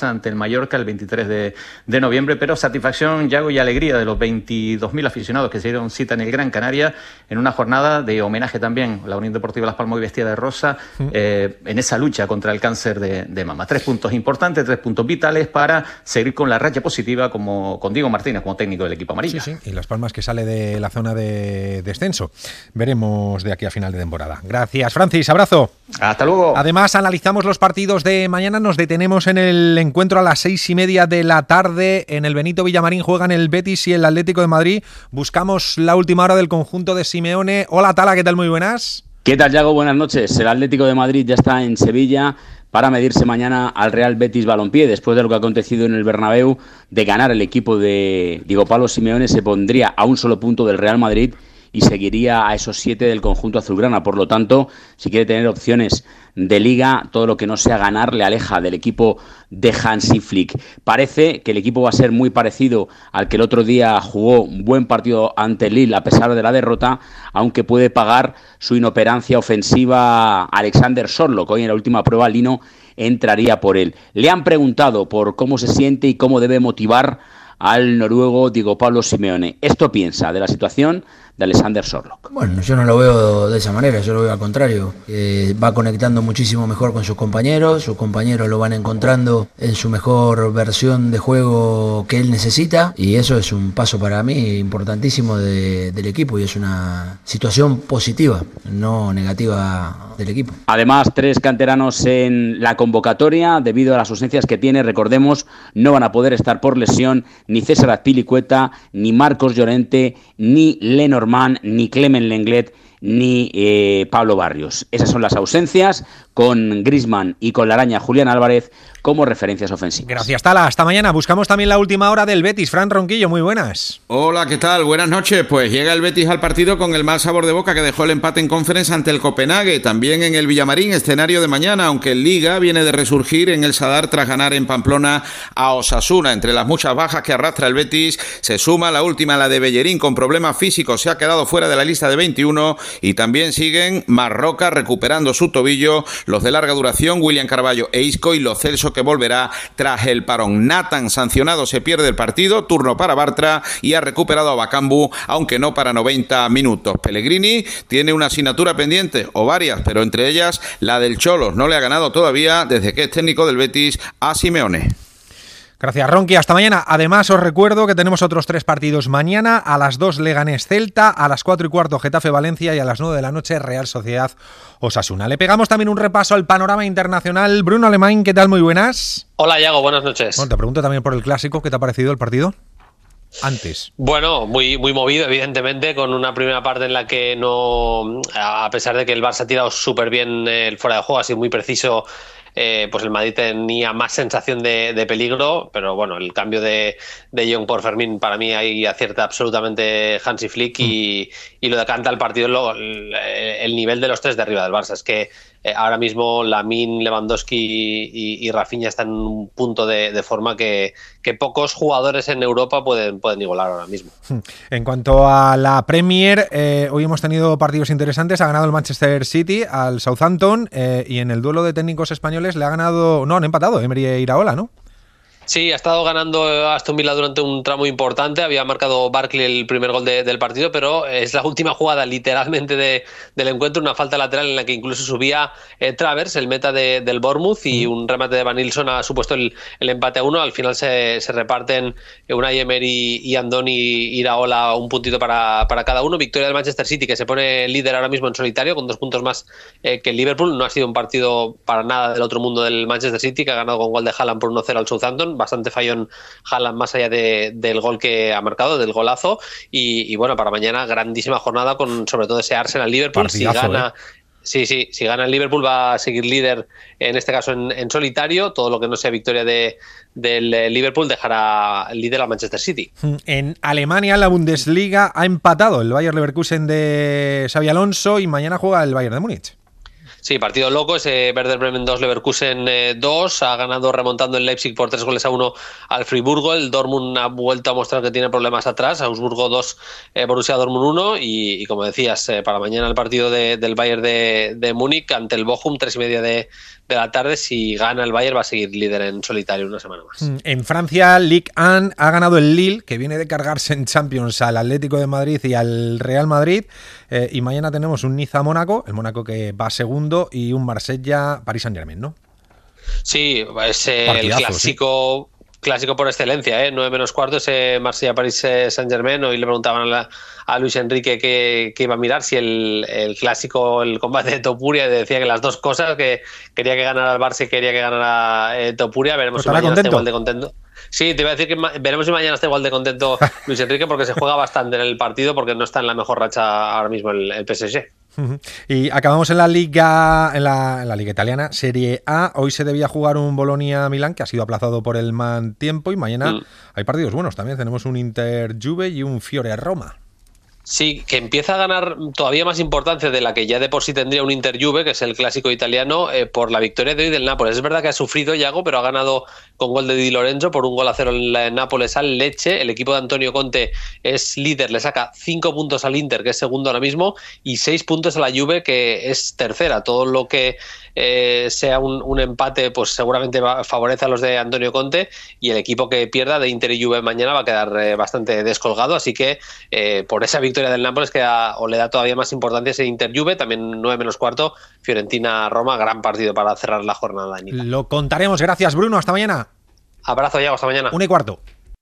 Barça ante el Mallorca el veintitrés de, de noviembre, pero satisfacción, Yago, y alegría de los veintidós mil aficionados que se dieron cita en el Gran Canaria en una jornada de homenaje también a la Unión Deportiva Las Palmas, hoy vestida de rosa, eh, en esa lucha contra el cáncer de, de mama. Tres puntos importantes, tres puntos vitales para seguir con la racha positiva como con Diego Martínez como técnico del equipo amarillo. Sí, sí, y Las Palmas que sale de la zona de descenso. Veremos de aquí a final de temporada. Gracias, Francis, abrazo. Hasta luego. Además, analizamos los partidos de mañana, nos detenemos en el encuentro a las seis y media de la tarde. En el Benito Villamarín juegan el Betis y el Atlético de Madrid. Buscamos la última hora del conjunto de Simeone. Hola, Tala, ¿qué tal? Muy buenas. ¿Qué tal, Yago? Buenas noches. El Atlético de Madrid ya está en Sevilla para medirse mañana al Real Betis Balompié. Después de lo que ha acontecido en el Bernabéu, de ganar el equipo de Diego Pablo Simeone, se pondría a un solo punto del Real Madrid y seguiría a esos siete del conjunto azulgrana. Por lo tanto, si quiere tener opciones de Liga, todo lo que no sea ganar le aleja del equipo de Hansi Flick. Parece que el equipo va a ser muy parecido al que el otro día jugó un buen partido ante el Lille a pesar de la derrota, aunque puede pagar su inoperancia ofensiva Alexander Sorloth. Hoy en la última prueba Lino entraría por él. Le han preguntado por cómo se siente y cómo debe motivar al noruego Diego Pablo Simeone. Esto piensa de la situación de Alexander Sorloth. Bueno, yo no lo veo de esa manera, yo lo veo al contrario. Eh, va conectando muchísimo mejor con sus compañeros, sus compañeros lo van encontrando en su mejor versión de juego que él necesita, y eso es un paso para mí importantísimo de, del equipo, y es una situación positiva, no negativa del equipo. Además, tres canteranos en la convocatoria debido a las ausencias que tiene. Recordemos, no van a poder estar por lesión ni César Azpilicueta, ni Marcos Llorente, ni Lenormand, ni Clement Lenglet, ni eh, Pablo Barrios. Esas son las ausencias, con Griezmann y con la araña Julián Álvarez como referencias ofensivas. Gracias, Tala. Hasta mañana. Buscamos también la última hora del Betis. Fran Ronquillo, muy buenas. Hola, ¿qué tal? Buenas noches. Pues llega el Betis al partido con el mal sabor de boca que dejó el empate en Conference ante el Copenhague. También en el Villamarín, escenario de mañana, aunque en Liga viene de resurgir en el Sadar tras ganar en Pamplona a Osasuna. Entre las muchas bajas que arrastra el Betis, se suma la última, la de Bellerín, con problemas físicos. Se ha quedado fuera de la lista de veintiuno. Y también siguen Marroca recuperando su tobillo, los de larga duración, William Carballo e Isco, y Lo Celso, que volverá tras el parón. Nathan, sancionado, se pierde el partido, turno para Bartra, y ha recuperado a Bakambu, aunque no para noventa minutos. Pellegrini tiene una asignatura pendiente, o varias, pero entre ellas la del Cholos. No le ha ganado todavía, desde que es técnico del Betis, a Simeone. Gracias, Ronqui. Hasta mañana. Además, os recuerdo que tenemos otros tres partidos mañana. A las dos, Leganés Celta, a las cuatro y cuarto, Getafe Valencia, y a las nueve de la noche, Real Sociedad Osasuna. Le pegamos también un repaso al panorama internacional. Bruno Alemán, ¿qué tal? Muy buenas. Hola, Yago, buenas noches. Bueno, te pregunto también por el clásico. ¿Qué te ha parecido el partido? Antes. Bueno, muy, muy movido, evidentemente, con una primera parte en la que no, a pesar de que el Barça ha tirado súper bien el fuera de juego, ha sido muy preciso. Eh, pues el Madrid tenía más sensación de, de peligro, pero bueno, el cambio de, de Jong por Fermín, para mí ahí acierta absolutamente Hansi Flick, y, y lo decanta el partido, lo, el, el nivel de los tres de arriba del Barça. Es que eh, ahora mismo Lamine, Lewandowski y, y Rafinha están en un punto de, de forma que, que pocos jugadores en Europa pueden, pueden igualar ahora mismo. En cuanto a la Premier, eh, hoy hemos tenido partidos interesantes. Ha ganado el Manchester City al Southampton, eh, y en el duelo de técnicos españoles le ha ganado, no, han empatado Emery e Iraola, ¿no? Sí, ha estado ganando Aston Villa durante un tramo importante. Había marcado Barkley el primer gol de, del partido, pero es la última jugada literalmente de, del encuentro, una falta lateral en la que incluso subía eh, Travers, el meta de, del Bournemouth, y un remate de Van Nilsson ha supuesto el, el empate a uno. Al final se, se reparten Unai Emery y Andoni Iraola un puntito para, para cada uno. Victoria del Manchester City, que se pone líder ahora mismo en solitario con dos puntos más eh, que el Liverpool. No ha sido un partido para nada del otro mundo del Manchester City, que ha ganado con gol de Haaland por uno cero al Southampton. Bastante fallón Haaland, más allá de, del gol que ha marcado, del golazo, y, y bueno, para mañana grandísima jornada con sobre todo ese Arsenal-Liverpool. Si gana, eh. sí, sí, si gana el Liverpool va a seguir líder, en este caso en, en solitario. Todo lo que no sea victoria de, del Liverpool dejará líder al Manchester City. En Alemania, la Bundesliga ha empatado el Bayer Leverkusen de Xabi Alonso, y mañana juega el Bayern de Múnich. Sí, partido loco, ese Werder Bremen dos, Leverkusen dos, ha ganado remontando el Leipzig por tres goles a uno al Friburgo, el Dortmund ha vuelto a mostrar que tiene problemas atrás, Augsburgo dos, eh, Borussia Dortmund uno, y, y como decías, eh, para mañana el partido de, del Bayern de, de Múnich ante el Bochum, tres y media de, de la tarde. Si gana el Bayern va a seguir líder en solitario una semana más. En Francia, Ligue uno ha ganado el Lille, que viene de cargarse en Champions al Atlético de Madrid y al Real Madrid, eh, y mañana tenemos un Niza-Mónaco, el Mónaco que va segundo, y un Marsella-Paris Saint-Germain, ¿no? Sí, es eh, el clásico... Sí. Clásico por excelencia, ¿eh? nueve menos cuarto, ese Marsella-París Saint-Germain. Hoy le preguntaban a, la, a Luis Enrique qué, qué iba a mirar, si el, el clásico, el combate de Topuria, decía que las dos cosas, que quería que ganara el Barça y quería que ganara eh, Topuria. Veremos si mañana contento? está igual de contento. Sí, te iba a decir que ma- veremos si mañana está igual de contento Luis Enrique, porque se juega bastante en el partido, porque no está en la mejor racha ahora mismo el, el P S G. Y acabamos en la liga en la, en la liga italiana, Serie A. Hoy se debía jugar un Bolonia-Milán, que ha sido aplazado por el mal tiempo, y mañana mm. hay partidos buenos también. Tenemos un Inter-Juve y un Fiore-Roma. Sí, que empieza a ganar todavía más importancia de la que ya de por sí tendría un Inter-Juve, que es el clásico italiano, eh, por la victoria de hoy del Nápoles. Es verdad que ha sufrido Yago, pero ha ganado con gol de Di Lorenzo por un gol a cero en la Nápoles al Lecce. El equipo de Antonio Conte es líder, le saca cinco puntos al Inter, que es segundo ahora mismo, y seis puntos a la Juve, que es tercera. Todo lo que eh, sea un, un empate, pues seguramente va, favorece a los de Antonio Conte, y el equipo que pierda de Inter y Juve mañana va a quedar eh, bastante descolgado. Así que eh, por esa victoria del Nápoles queda, o le da todavía más importancia ese Inter-Juve. También nueve menos cuarto, Fiorentina-Roma, gran partido para cerrar la jornada. Anita. Lo contaremos. Gracias, Bruno. Hasta mañana. Abrazo, Yago. Hasta mañana. Una y cuarto.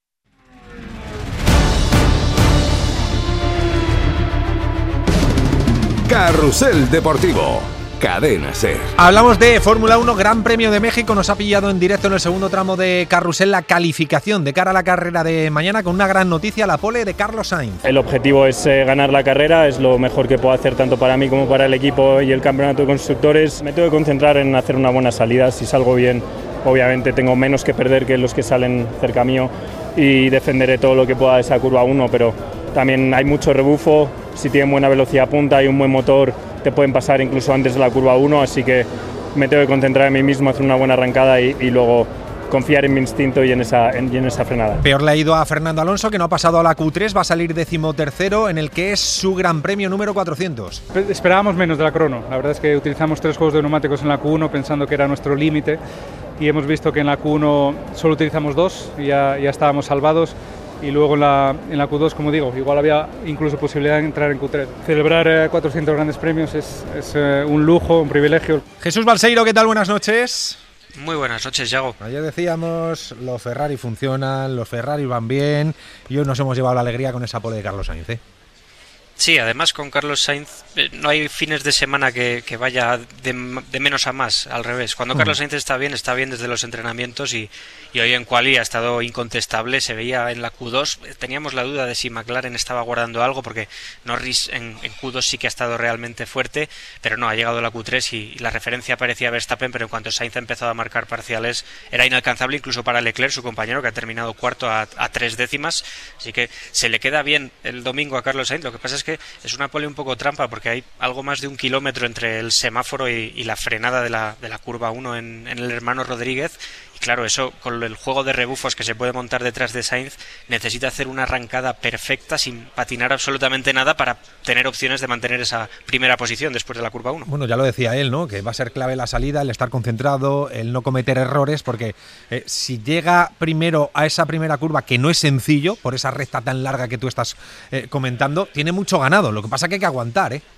Carrusel Deportivo. Cadena SER. Hablamos de Fórmula uno, Gran Premio de México. Nos ha pillado en directo en el segundo tramo de Carrusel la calificación de cara a la carrera de mañana, con una gran noticia, la pole de Carlos Sainz. El objetivo es eh, ganar la carrera, es lo mejor que puedo hacer tanto para mí como para el equipo y el campeonato de constructores. Me tengo que concentrar en hacer una buena salida. Si salgo bien, obviamente tengo menos que perder que los que salen cerca mío, y defenderé todo lo que pueda de esa curva uno, pero también hay mucho rebufo. Si tienen buena velocidad punta y un buen motor, te pueden pasar incluso antes de la curva uno, así que me tengo que concentrar en mí mismo, hacer una buena arrancada y, y luego confiar en mi instinto y en, esa, en, y en esa frenada. Peor le ha ido a Fernando Alonso, que no ha pasado a la Q tres, va a salir decimotercero en el que es su Gran Premio número cuatrocientos. Esperábamos menos de la crono, la verdad es que utilizamos tres juegos de neumáticos en la Q uno pensando que era nuestro límite, y hemos visto que en la Q uno solo utilizamos dos y ya, ya estábamos salvados. Y luego en la, en la Q dos, como digo, igual había incluso posibilidad de entrar en Q tres. Celebrar eh, cuatrocientos grandes premios es, es eh, un lujo, un privilegio. Jesús Balseiro, ¿qué tal? Buenas noches. Muy buenas noches, Yago. Ayer decíamos, los Ferrari funcionan, los Ferrari van bien, y hoy nos hemos llevado la alegría con esa pole de Carlos Sainz, ¿eh? Sí, además con Carlos Sainz eh, no hay fines de semana que, que vaya de, de menos a más, al revés. Cuando uh-huh. Carlos Sainz está bien, está bien desde los entrenamientos, y, y hoy en quali ha estado incontestable. Se veía en la Q dos, teníamos la duda de si McLaren estaba guardando algo, porque Norris en, en Q dos sí que ha estado realmente fuerte, pero no, ha llegado a la Q tres y, y la referencia parecía Verstappen, pero en cuanto Sainz ha empezado a marcar parciales era inalcanzable incluso para Leclerc, su compañero, que ha terminado cuarto a, a tres décimas. Así que se le queda bien el domingo a Carlos Sainz. Lo que pasa es que es una pole un poco trampa, porque hay algo más de un kilómetro entre el semáforo y, y la frenada de la, de la curva uno en, en el hermano Rodríguez. Y claro, eso con el juego de rebufos que se puede montar detrás de Sainz, necesita hacer una arrancada perfecta sin patinar absolutamente nada para tener opciones de mantener esa primera posición después de la curva uno. Bueno, ya lo decía él, ¿no? Que va a ser clave la salida, el estar concentrado, el no cometer errores, porque eh, si llega primero a esa primera curva, que no es sencillo, por esa recta tan larga que tú estás eh, comentando, tiene mucho ganado. Lo que pasa es que hay que aguantar, ¿eh?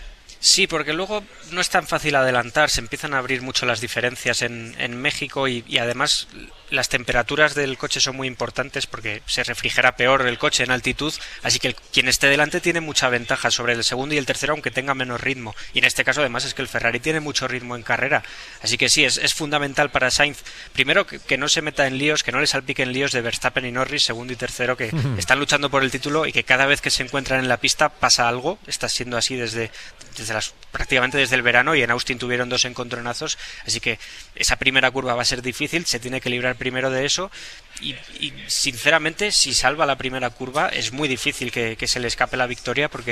Sí, porque luego no es tan fácil adelantar, se empiezan a abrir mucho las diferencias en, en México, y, y además las temperaturas del coche son muy importantes porque se refrigera peor el coche en altitud, así que el, quien esté delante tiene mucha ventaja sobre el segundo y el tercero, aunque tenga menos ritmo. Y en este caso además es que el Ferrari tiene mucho ritmo en carrera, así que sí, es, es fundamental para Sainz, primero que, que no se meta en líos, que no le salpiquen líos de Verstappen y Norris, segundo y tercero, que están luchando por el título y que cada vez que se encuentran en la pista pasa algo. Está siendo así desde, desde las, prácticamente desde el verano, y en Austin tuvieron dos encontronazos, así que esa primera curva va a ser difícil, se tiene que librar primero de eso, y, y sinceramente si salva la primera curva es muy difícil que, que se le escape la victoria, porque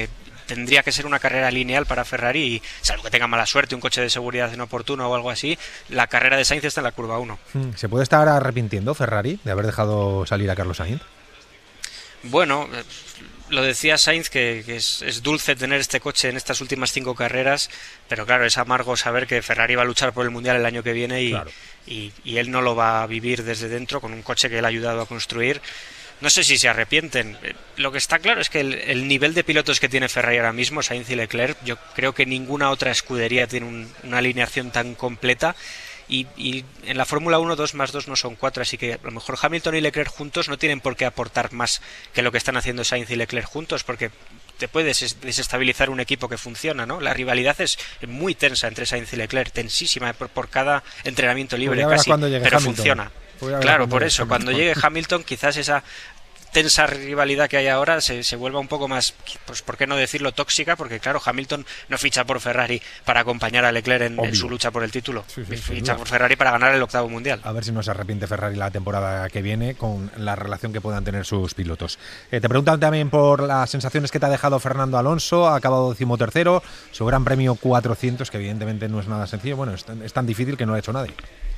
tendría que ser una carrera lineal para Ferrari y, salvo que tenga mala suerte, un coche de seguridad inoportuno o algo así, la carrera de Sainz está en la curva uno. ¿Se puede estar arrepintiendo Ferrari de haber dejado salir a Carlos Sainz? Bueno, lo decía Sainz, que, que es, es dulce tener este coche en estas últimas cinco carreras, pero claro, es amargo saber que Ferrari va a luchar por el Mundial el año que viene y, claro. y, y él no lo va a vivir desde dentro con un coche que él ha ayudado a construir. No sé si se arrepienten. Lo que está claro es que el, el nivel de pilotos que tiene Ferrari ahora mismo, Sainz y Leclerc, yo creo que ninguna otra escudería tiene un, una alineación tan completa. Y, y en la Fórmula uno dos más dos no son cuatro, así que a lo mejor Hamilton y Leclerc juntos no tienen por qué aportar más que lo que están haciendo Sainz y Leclerc juntos, porque te puedes desestabilizar un equipo que funciona, ¿no? La rivalidad es muy tensa entre Sainz y Leclerc, tensísima por, por cada entrenamiento libre casi, pero Hamilton. Funciona. Claro, por eso, cuando llegue Hamilton quizás esa tensa rivalidad que hay ahora se, se vuelva un poco más, pues por qué no decirlo, tóxica, porque claro, Hamilton no ficha por Ferrari para acompañar a Leclerc en, en su lucha por el título, sí, sí, ficha por Ferrari para ganar el octavo mundial. A ver si no se arrepiente Ferrari la temporada que viene con la relación que puedan tener sus pilotos. Eh, te preguntan también por las sensaciones que te ha dejado Fernando Alonso, ha acabado decimotercero, su gran premio cuatrocientos, que evidentemente no es nada sencillo, bueno, es, es tan difícil que no lo ha hecho nadie.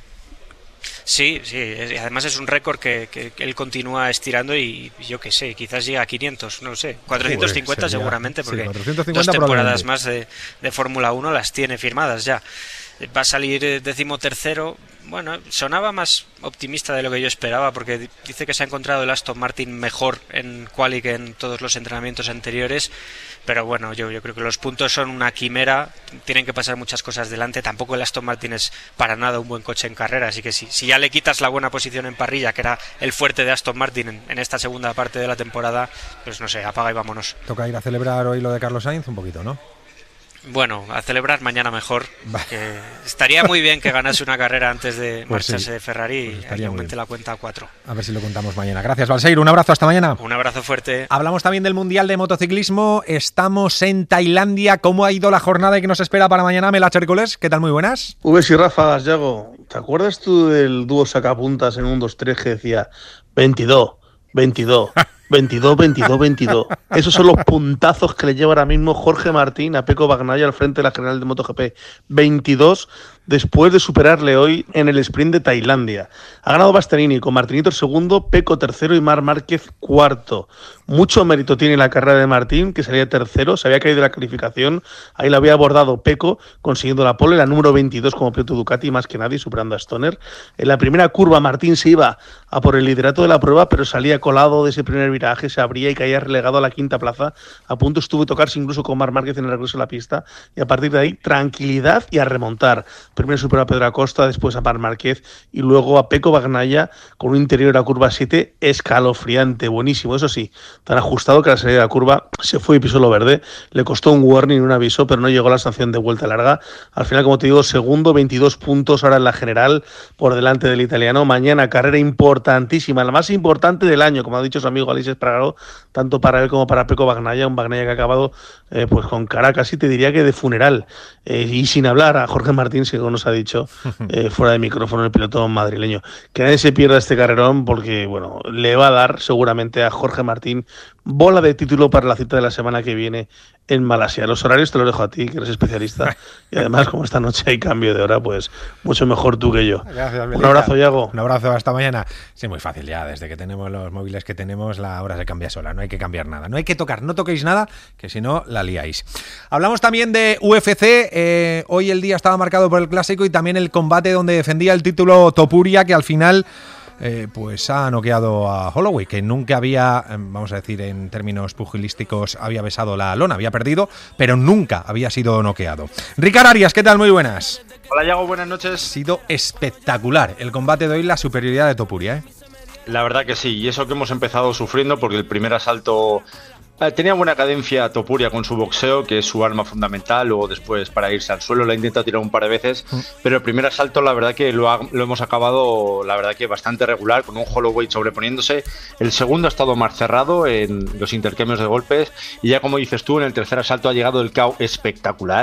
Sí, sí, además es un récord que, que, que él continúa estirando y yo qué sé, quizás llega a quinientos, no lo sé, cuatrocientos cincuenta sería, seguramente, porque sí, cuatrocientos cincuenta dos temporadas más de, de Fórmula uno las tiene firmadas ya. Va a salir decimotercero, bueno, sonaba más optimista de lo que yo esperaba, porque dice que se ha encontrado el Aston Martin mejor en quali que en todos los entrenamientos anteriores, pero bueno, yo, yo creo que los puntos son una quimera, tienen que pasar muchas cosas delante, tampoco el Aston Martin es para nada un buen coche en carrera, así que si, si ya le quitas la buena posición en parrilla, que era el fuerte de Aston Martin en, en esta segunda parte de la temporada, pues no sé, apaga y vámonos. Toca ir a celebrar hoy lo de Carlos Sainz un poquito, ¿no? Bueno, a celebrar mañana mejor. Que estaría muy bien que ganase una carrera antes de pues marcharse sí, de Ferrari pues y aumente la cuenta a cuatro. A ver si lo contamos mañana. Gracias, Balseiro. Un abrazo, hasta mañana. Un abrazo fuerte. Hablamos también del Mundial de Motociclismo. Estamos en Tailandia. ¿Cómo ha ido la jornada y qué nos espera para mañana? Mela Chércoles, ¿qué tal? Muy buenas. Uves y ráfagas, Yago. ¿Te acuerdas tú del dúo sacapuntas en un dos tres que decía veintidós, veintidós? veintidós, veintidós, veintidós. Esos son los puntazos que le lleva ahora mismo Jorge Martín a Pecco Bagnaia al frente de la general de MotoGP. veintidós después de superarle hoy en el sprint de Tailandia. Ha ganado Bastianini con Martinito el segundo, Pecco tercero y Marc Márquez cuarto. Mucho mérito tiene la carrera de Martín, que salía tercero, se había caído de la calificación. Ahí la había abordado Pecco, consiguiendo la pole, la número veintidós como piloto Ducati, más que nadie, superando a Stoner. En la primera curva Martín se iba a por el liderato de la prueba, pero salía colado de ese primer viraje, se abría y caía relegado a la quinta plaza. A punto estuvo de tocarse incluso con Marc Márquez en el regreso a la pista, y a partir de ahí, tranquilidad y a remontar. Primero superó a Pedro Acosta, después a Marc Márquez y luego a Pecco Bagnaia con un interior a la curva siete escalofriante, buenísimo. Eso sí, tan ajustado que a la salida de la curva se fue y pisó lo verde. Le costó un warning, un aviso, pero no llegó la sanción de vuelta larga. Al final, como te digo, segundo, veintidós puntos ahora en la general por delante del italiano. Mañana carrera importantísima, la más importante del año, como ha dicho su amigo Aleix Espargaró, tanto para él como para Pecco Bagnaia, un Bagnaia que ha acabado eh, pues con cara casi te diría que de funeral, eh, y sin hablar a Jorge Martín, según nos ha dicho eh, fuera de micrófono el piloto madrileño. Que nadie se pierda este carrerón porque bueno, le va a dar seguramente a Jorge Martín bola de título para la cita de la semana que viene en Malasia. Los horarios te los dejo a ti, que eres especialista, y además como esta noche hay cambio de hora, pues mucho mejor tú que yo. Gracias, un abrazo, Yago. Un abrazo, hasta mañana. Sí, muy fácil ya, desde que tenemos los móviles que tenemos la hora se cambia sola, no hay que cambiar nada, no hay que tocar, no toquéis nada, que si no la liáis. Hablamos también de U F C, eh, hoy el día estaba marcado por el clásico y también el combate donde defendía el título Topuria, que al final Eh, pues ha noqueado a Holloway, que nunca había, vamos a decir en términos pugilísticos, había besado la lona, había perdido, pero nunca había sido noqueado. Ricard Arias, ¿qué tal? Muy buenas. Hola, Yago, buenas noches. Ha sido espectacular el combate de hoy, la superioridad de Topuria, ¿eh? La verdad que sí, y eso que hemos empezado sufriendo porque el primer asalto tenía buena cadencia Topuria con su boxeo, que es su arma fundamental. Luego después para irse al suelo la intenta tirar un par de veces, mm. pero el primer asalto la verdad que lo, ha, lo hemos acabado la verdad que bastante regular, con un Holloway sobreponiéndose. El segundo ha estado más cerrado en los intercambios de golpes, y ya como dices tú, en el tercer asalto ha llegado el K O espectacular.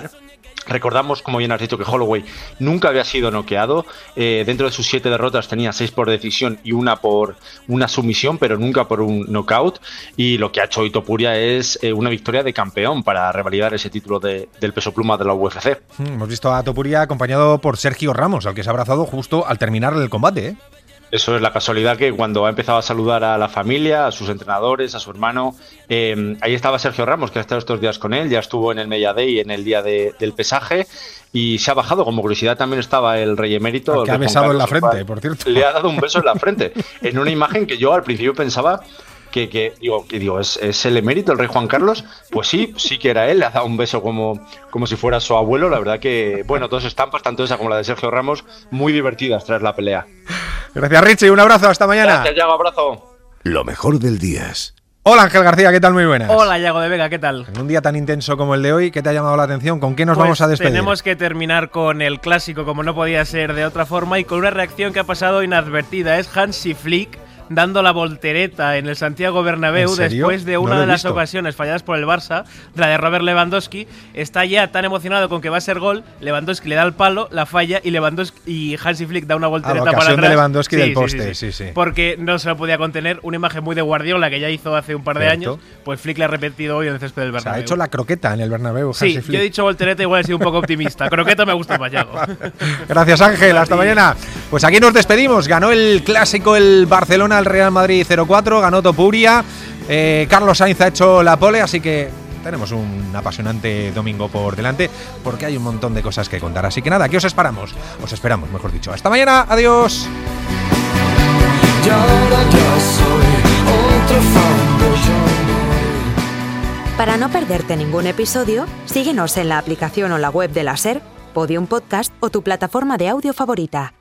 Recordamos, como bien has dicho, que Holloway nunca había sido noqueado. Eh, dentro de sus siete derrotas tenía seis por decisión y una por una sumisión, pero nunca por un knockout. Y lo que ha hecho hoy Topuria es eh, una victoria de campeón para revalidar ese título de, del peso pluma de la U F C. Mm, hemos visto a Topuria acompañado por Sergio Ramos, al que se ha abrazado justo al terminar el combate, ¿eh? Eso es la casualidad que cuando ha empezado a saludar a la familia, a sus entrenadores, a su hermano, eh, ahí estaba Sergio Ramos, que ha estado estos días con él, ya estuvo en el Media Day en el día de, del pesaje y se ha bajado. Como curiosidad también estaba el rey emérito. Que ha besado en la frente, por cierto. Le ha dado un beso en la frente, en una imagen que yo al principio pensaba que, que digo, que digo ¿es, ¿es el emérito, el rey Juan Carlos? Pues sí, sí que era él, le ha dado un beso como, como si fuera su abuelo. La verdad que, bueno, dos estampas, tanto esa como la de Sergio Ramos, muy divertidas tras la pelea. Gracias, Richie, un abrazo, hasta mañana. Gracias, Yago, abrazo. Lo mejor del día. Hola, Ángel García, ¿qué tal? Muy buenas. Hola, Yago de Vega, ¿qué tal? En un día tan intenso como el de hoy, ¿qué te ha llamado la atención? ¿Con qué nos pues vamos a despedir? Tenemos que terminar con el clásico, como no podía ser de otra forma, y con una reacción que ha pasado inadvertida. Es Hansi Flick dando la voltereta en el Santiago Bernabéu después de una no de las visto. ocasiones falladas por el Barça, la de Robert Lewandowski. Está ya tan emocionado con que va a ser gol, Lewandowski le da el palo, la falla y Lewandowski y Hansi Flick da una voltereta a la para ocasión atrás. de Lewandowski sí, del sí, poste, sí, sí. sí, sí. Porque no se lo podía contener, una imagen muy de Guardiola que ya hizo hace un par de Cierto. años, pues Flick le ha repetido hoy en el césped del O sea, Bernabéu. ha hecho la croqueta en el Bernabéu, Sí, Hansi Flick. yo he dicho voltereta, igual he sido un poco optimista. Croqueta me gusta más, Yago. Gracias, Ángel, hasta mañana. Pues aquí nos despedimos. Ganó el clásico el Barcelona al Real Madrid cero cuatro, ganó Topuria, eh, Carlos Sainz ha hecho la pole, así que tenemos un apasionante domingo por delante porque hay un montón de cosas que contar. Así que nada, aquí os esperamos, os esperamos, mejor dicho. Hasta mañana, adiós. Para no perderte ningún episodio, síguenos en la aplicación o la web de la SER, Podium Podcast o tu plataforma de audio favorita.